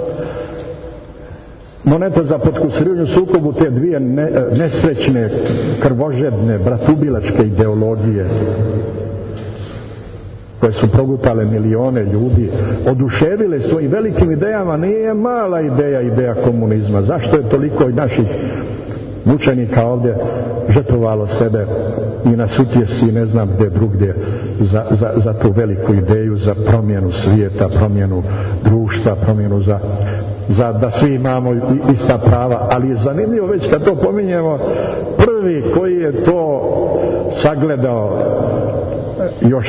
Moneta za potkusurivanje u sukobu te dvije nesrećne, krvožedne, bratubilačke ideologije koje su progutale milione ljudi, oduševile svojim velikim idejama. Nije mala ideja komunizma. Zašto je toliko naših mučenika ovdje žrtvovalo sebe i na Sutjesi i ne znam gdje drugdje za tu veliku ideju, za promjenu svijeta, promjenu društva, promjenu za da svi imamo ista prava. Ali je zanimljivo, već kad to pominjemo, prvi koji je to sagledao još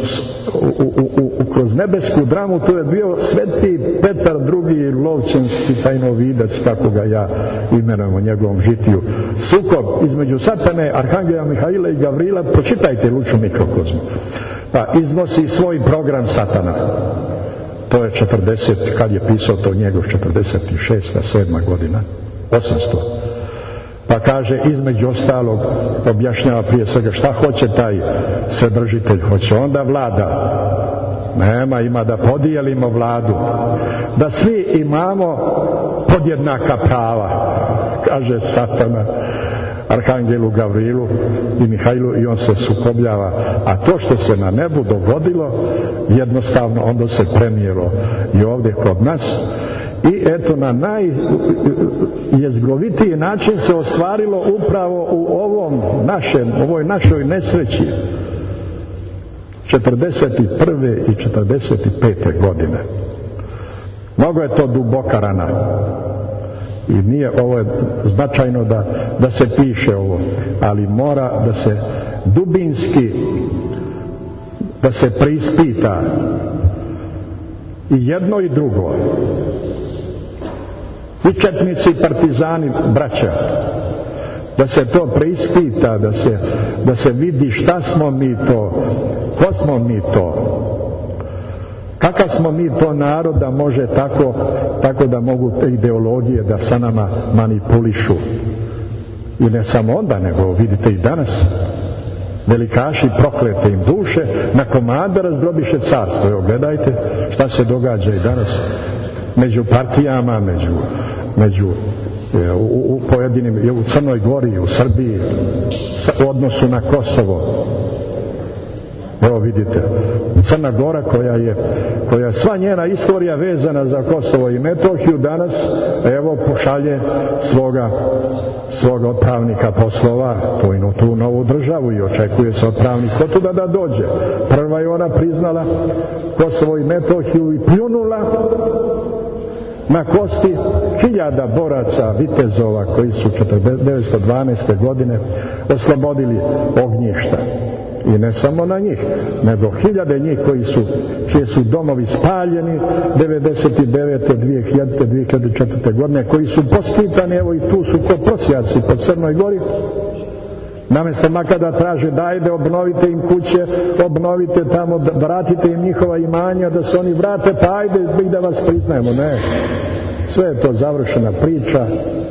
kroz nebesku dramu, to je bio Sveti Petar II. Lovćenski tajnovidac, kako ga ja imenujem u njegovom žitiju. Sukob između Satane, Arhangela Mihaila i Gavrila, pročitajte Luču mikrokozmu. Pa iznosi svoj program Satana. To je 40, kad je pisao to njegov, 46. 7. godina, 800. Pa kaže, između ostalog, objašnjava prije svega šta hoće taj Svedržitelj, hoće onda vlada Nema, ima da podijelimo vladu, da svi imamo podjednaka prava, kaže Satana Arhangelu Gavrilu i Mihajlu, i on se sukobljava. A to što se na nebu dogodilo, jednostavno onda se prenijelo i ovdje kod nas. I eto, na najjezgrovitiji način se ostvarilo upravo u ovoj našoj nesreći 41. i 45. godine. Mnogo je to duboka rana i nije ovo značajno da se piše ovo, ali mora da se dubinski, da se preispita i jedno i drugo. I četnici i partizani, braća, da se to preispita, da se vidi šta smo mi to, ko smo mi to, kakav smo mi to narod da može tako da mogu te ideologije da sa nama manipulišu. I ne samo onda, nego vidite i danas, velikaši proklete im duše, na komande razdrobiše carstvo. Evo, gledajte šta se događa i danas među partijama, u pojedinim, u Crnoj Gori, u Srbiji, u odnosu na Kosovo. Evo vidite, Crna Gora koja je sva njena istorija vezana za Kosovo i Metohiju, danas evo pošalje svoga otpravnika poslova tu novu državu i očekuje se otpravnik otuda da dođe. Prva je ona priznala Kosovo i Metohiju i pljunula na kosti hiljada boraca, vitezova koji su 1912. godine oslobodili ognjišta. I ne samo na njih, nego hiljade njih čiji su domovi spaljeni 99. 2000. 2004. godine, koji su pospitani, evo i tu su ko prosjaci po Crnoj Gori, namjesto makar da traže dajde obnovite im kuće, obnovite tamo, vratite im njihova imanja, da se oni vrate, pa ajde da vas priznajemo. Ne, sve je to završena priča,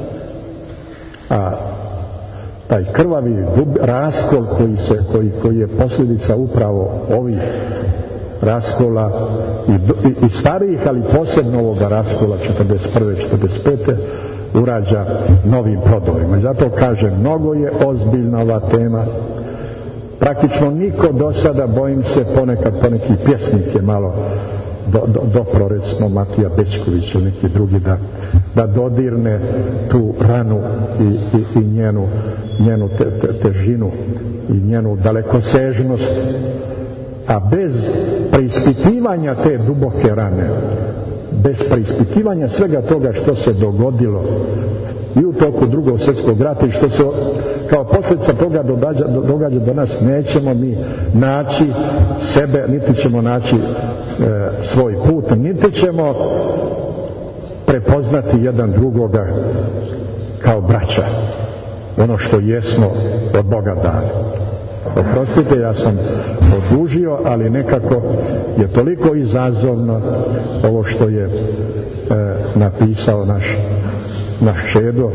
a taj krvavi raskol koji je posljedica upravo ovih raskola i starijih, ali posebno ovoga raskola 41. 45. urađa novim plodovima. I zato kažem, mnogo je ozbiljna ova tema. Praktično niko do sada, bojim se, poneki pjesnik je malo dopro, recimo Matija Bečković ili neki drugi, da dodirne tu ranu i njenu težinu i njenu dalekosežnost, a bez preispitivanja te duboke rane, bez preispitivanja svega toga što se dogodilo i u toku Drugog svjetskog rata i što se kao posljedica toga događa do nas, nećemo mi naći sebe, niti ćemo naći svoj put, niti ćemo prepoznati jedan drugoga kao braća, ono što jesmo od Boga dali. Oprostite, ja sam odužio, ali nekako je toliko izazovno ovo što je napisao naš Čedo,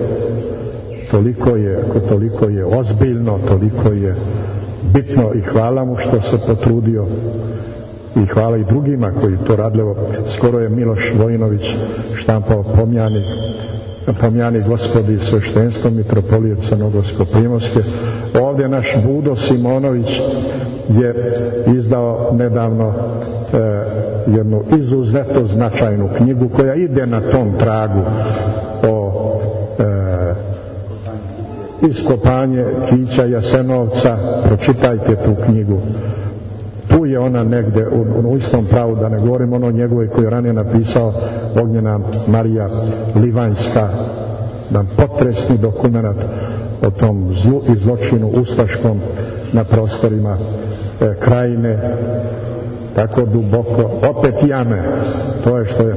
toliko je ozbiljno, toliko je bitno i hvala mu što se potrudio i hvala i drugima koji to radili. Skoro je Miloš Vojinović štampao Pomjani Gospodi sveštenstvo mitropolije Crnogorsko-Primorske. Ovdje naš Budo Simonović je izdao nedavno jednu izuzetno značajnu knjigu koja ide na tom tragu o iskopanje kića Jasenovca. Pročitajte tu knjigu. Tu je ona negde u istom pravu, da ne govorim ono njegove koje je ranije napisao Ognjena Marija Livanjska, jedan potresni dokument o tom zlu i zločinu ustaškom na prostorima Krajine, tako duboko, opet jame, to je što je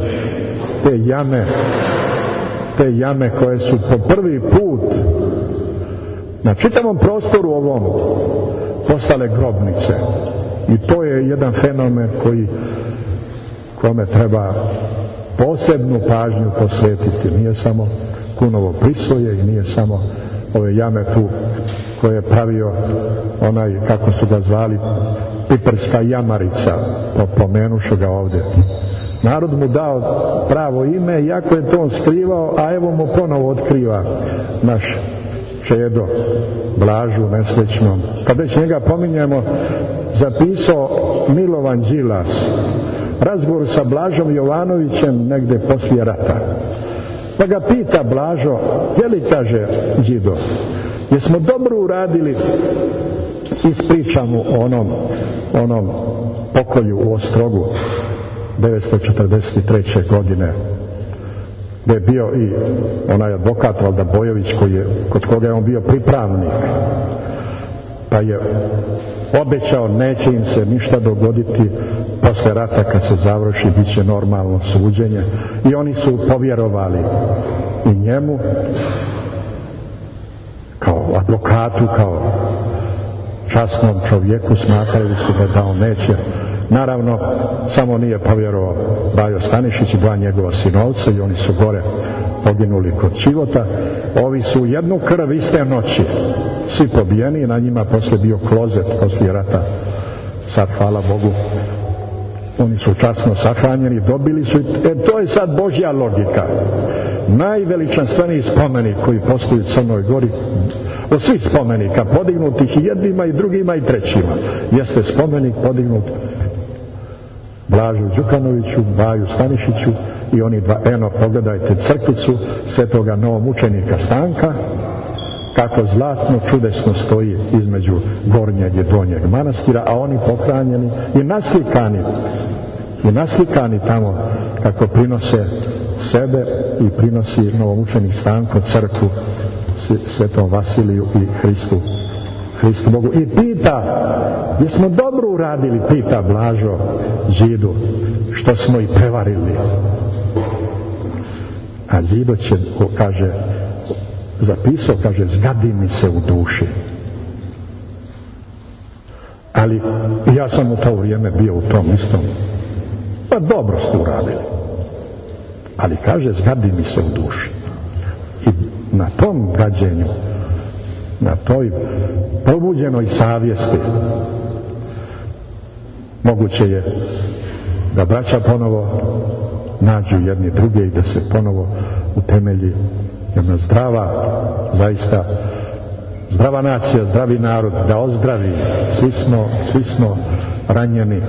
te jame koje su po prvi put na čitavom prostoru ovom postale grobnice. I to je jedan fenomen kome treba posebnu pažnju posvetiti. Nije samo Kunovo Prisvoje i nije samo ove jame tu koje je pravio onaj, kako su ga zvali, piperska jamarica, pomenušu ga ovdje. Narod mu dao pravo ime, iako je to on skrivao, a evo mu ponovo otkriva naš čedo Blažu nesrećnom. Kad već njega pominjemo, zapisao Milovan Đilas razgovor sa Blažom Jovanovićem negde poslije rata. Pa ga pita Blažo, je li, kaže Đido, jesmo dobro uradili, ispriča mu onom pokolju u Ostrogu 1943. godine, gdje je bio i onaj advokat Valda Bojović, kod koga je on bio pripravnik, pa je obećao neće im se ništa dogoditi, posle rata kad se završi bit će normalno suđenje, i oni su povjerovali i njemu kao advokatu, kao časnom čovjeku, smatrali su da on neće. Naravno, samo nije povjerovao Bajo Stanišić i dva njegova sinovca, i oni su gore poginuli kod Čivota. Ovi su jednu krv iste noći svi pobijeni, i na njima poslije bio klozet poslije rata. Sad, hvala Bogu, oni su časno sahranjeni, dobili su, to je sad Božja logika. Najveličanstveniji spomenik koji postoji u Crnoj Gori, od svih spomenika podignutih i jednima i drugima i trećima, jeste spomenik podignut Blažu Đukanoviću, Baju Stanišiću i oni dva. Eno, pogledajte crkvicu svetoga novomučenika Stanka, kako zlatno čudesno stoji između gornjeg i donjeg manastira, a oni pohranjeni i naslikani tamo kako prinose sebe i prinosi novomučenik Stanko crkvu svetom Vasiliju i Hristu Bogu. I pita, jesmo dobro uradili, pita Blažo Đidu, što smo i prevarili. A Đido će, kaže, zapisao, kaže, zgadi mi se u duši. Ali ja sam u to vrijeme bio u tom istom. Pa dobro ste uradili. Ali kaže, zgadi mi se u duši. I na tom gađenju, na toj probuđenoj savjesti, moguće je da braća ponovo nađu jedni druge i da se ponovo utemelji jedna zaista zdrava nacija, zdravi narod, da ozdravi. Svi smo ranjeni,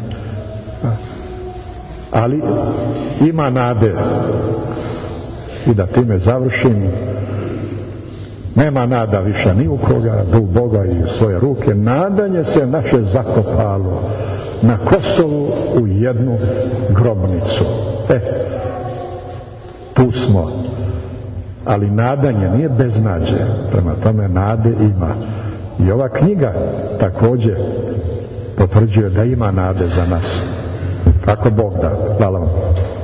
ali ima nade. I da time završim, nema nada više ni u koga, do Boga i u svoje ruke. Nadanje se naše zakopalo na Kosovu u jednu grobnicu. Tu smo. Ali nadanje nije beznađe, prema tome nade ima. I ova knjiga također potvrđuje da ima nade za nas. Kako Bog da. Hvala vam.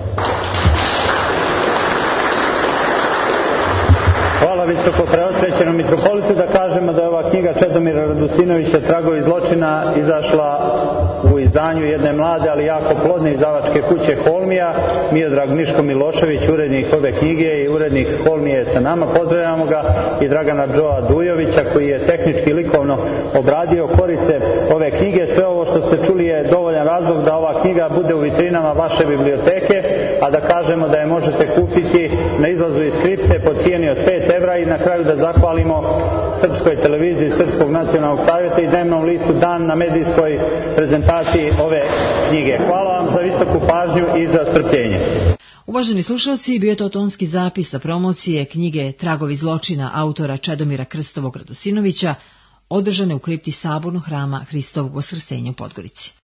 Hvala visoko preosvećenom mitropolitu. Da kažemo da je ova knjiga Čedomira Radosinovića Tragovi zločina izašla u izdanju jedne mlade, ali jako plodne izdavačke kuće Holmija. Miodrag Miško Milošević, urednik ove knjige, i urednik Holmije je sa nama, pozdravljamo ga, i Dragana Džoa Dujovića, koji je tehnički i likovno obradio korice ove knjige. Sve ovo što ste čuli je dovoljan razlog da ova knjiga bude u vitrinama vaše biblioteke, a da kažemo da je možete kupiti na izlazu iz kripte po cijeni od 5 evra. I na kraju da zahvalimo Srpskoj televiziji Srpskog nacionalnog savjeta i dnevnom listu Dan na medijskoj prezentaciji ove knjige. Hvala vam za visoku pažnju i za strpljenje. Uvaženi slušalci, bio je to tonski zapis sa promocije knjige Tragovi zločina autora Čedomira Krstovog Radosinovića, održane u kripti Sabornog hrama Hristovog Vaskrsenja u Podgorici.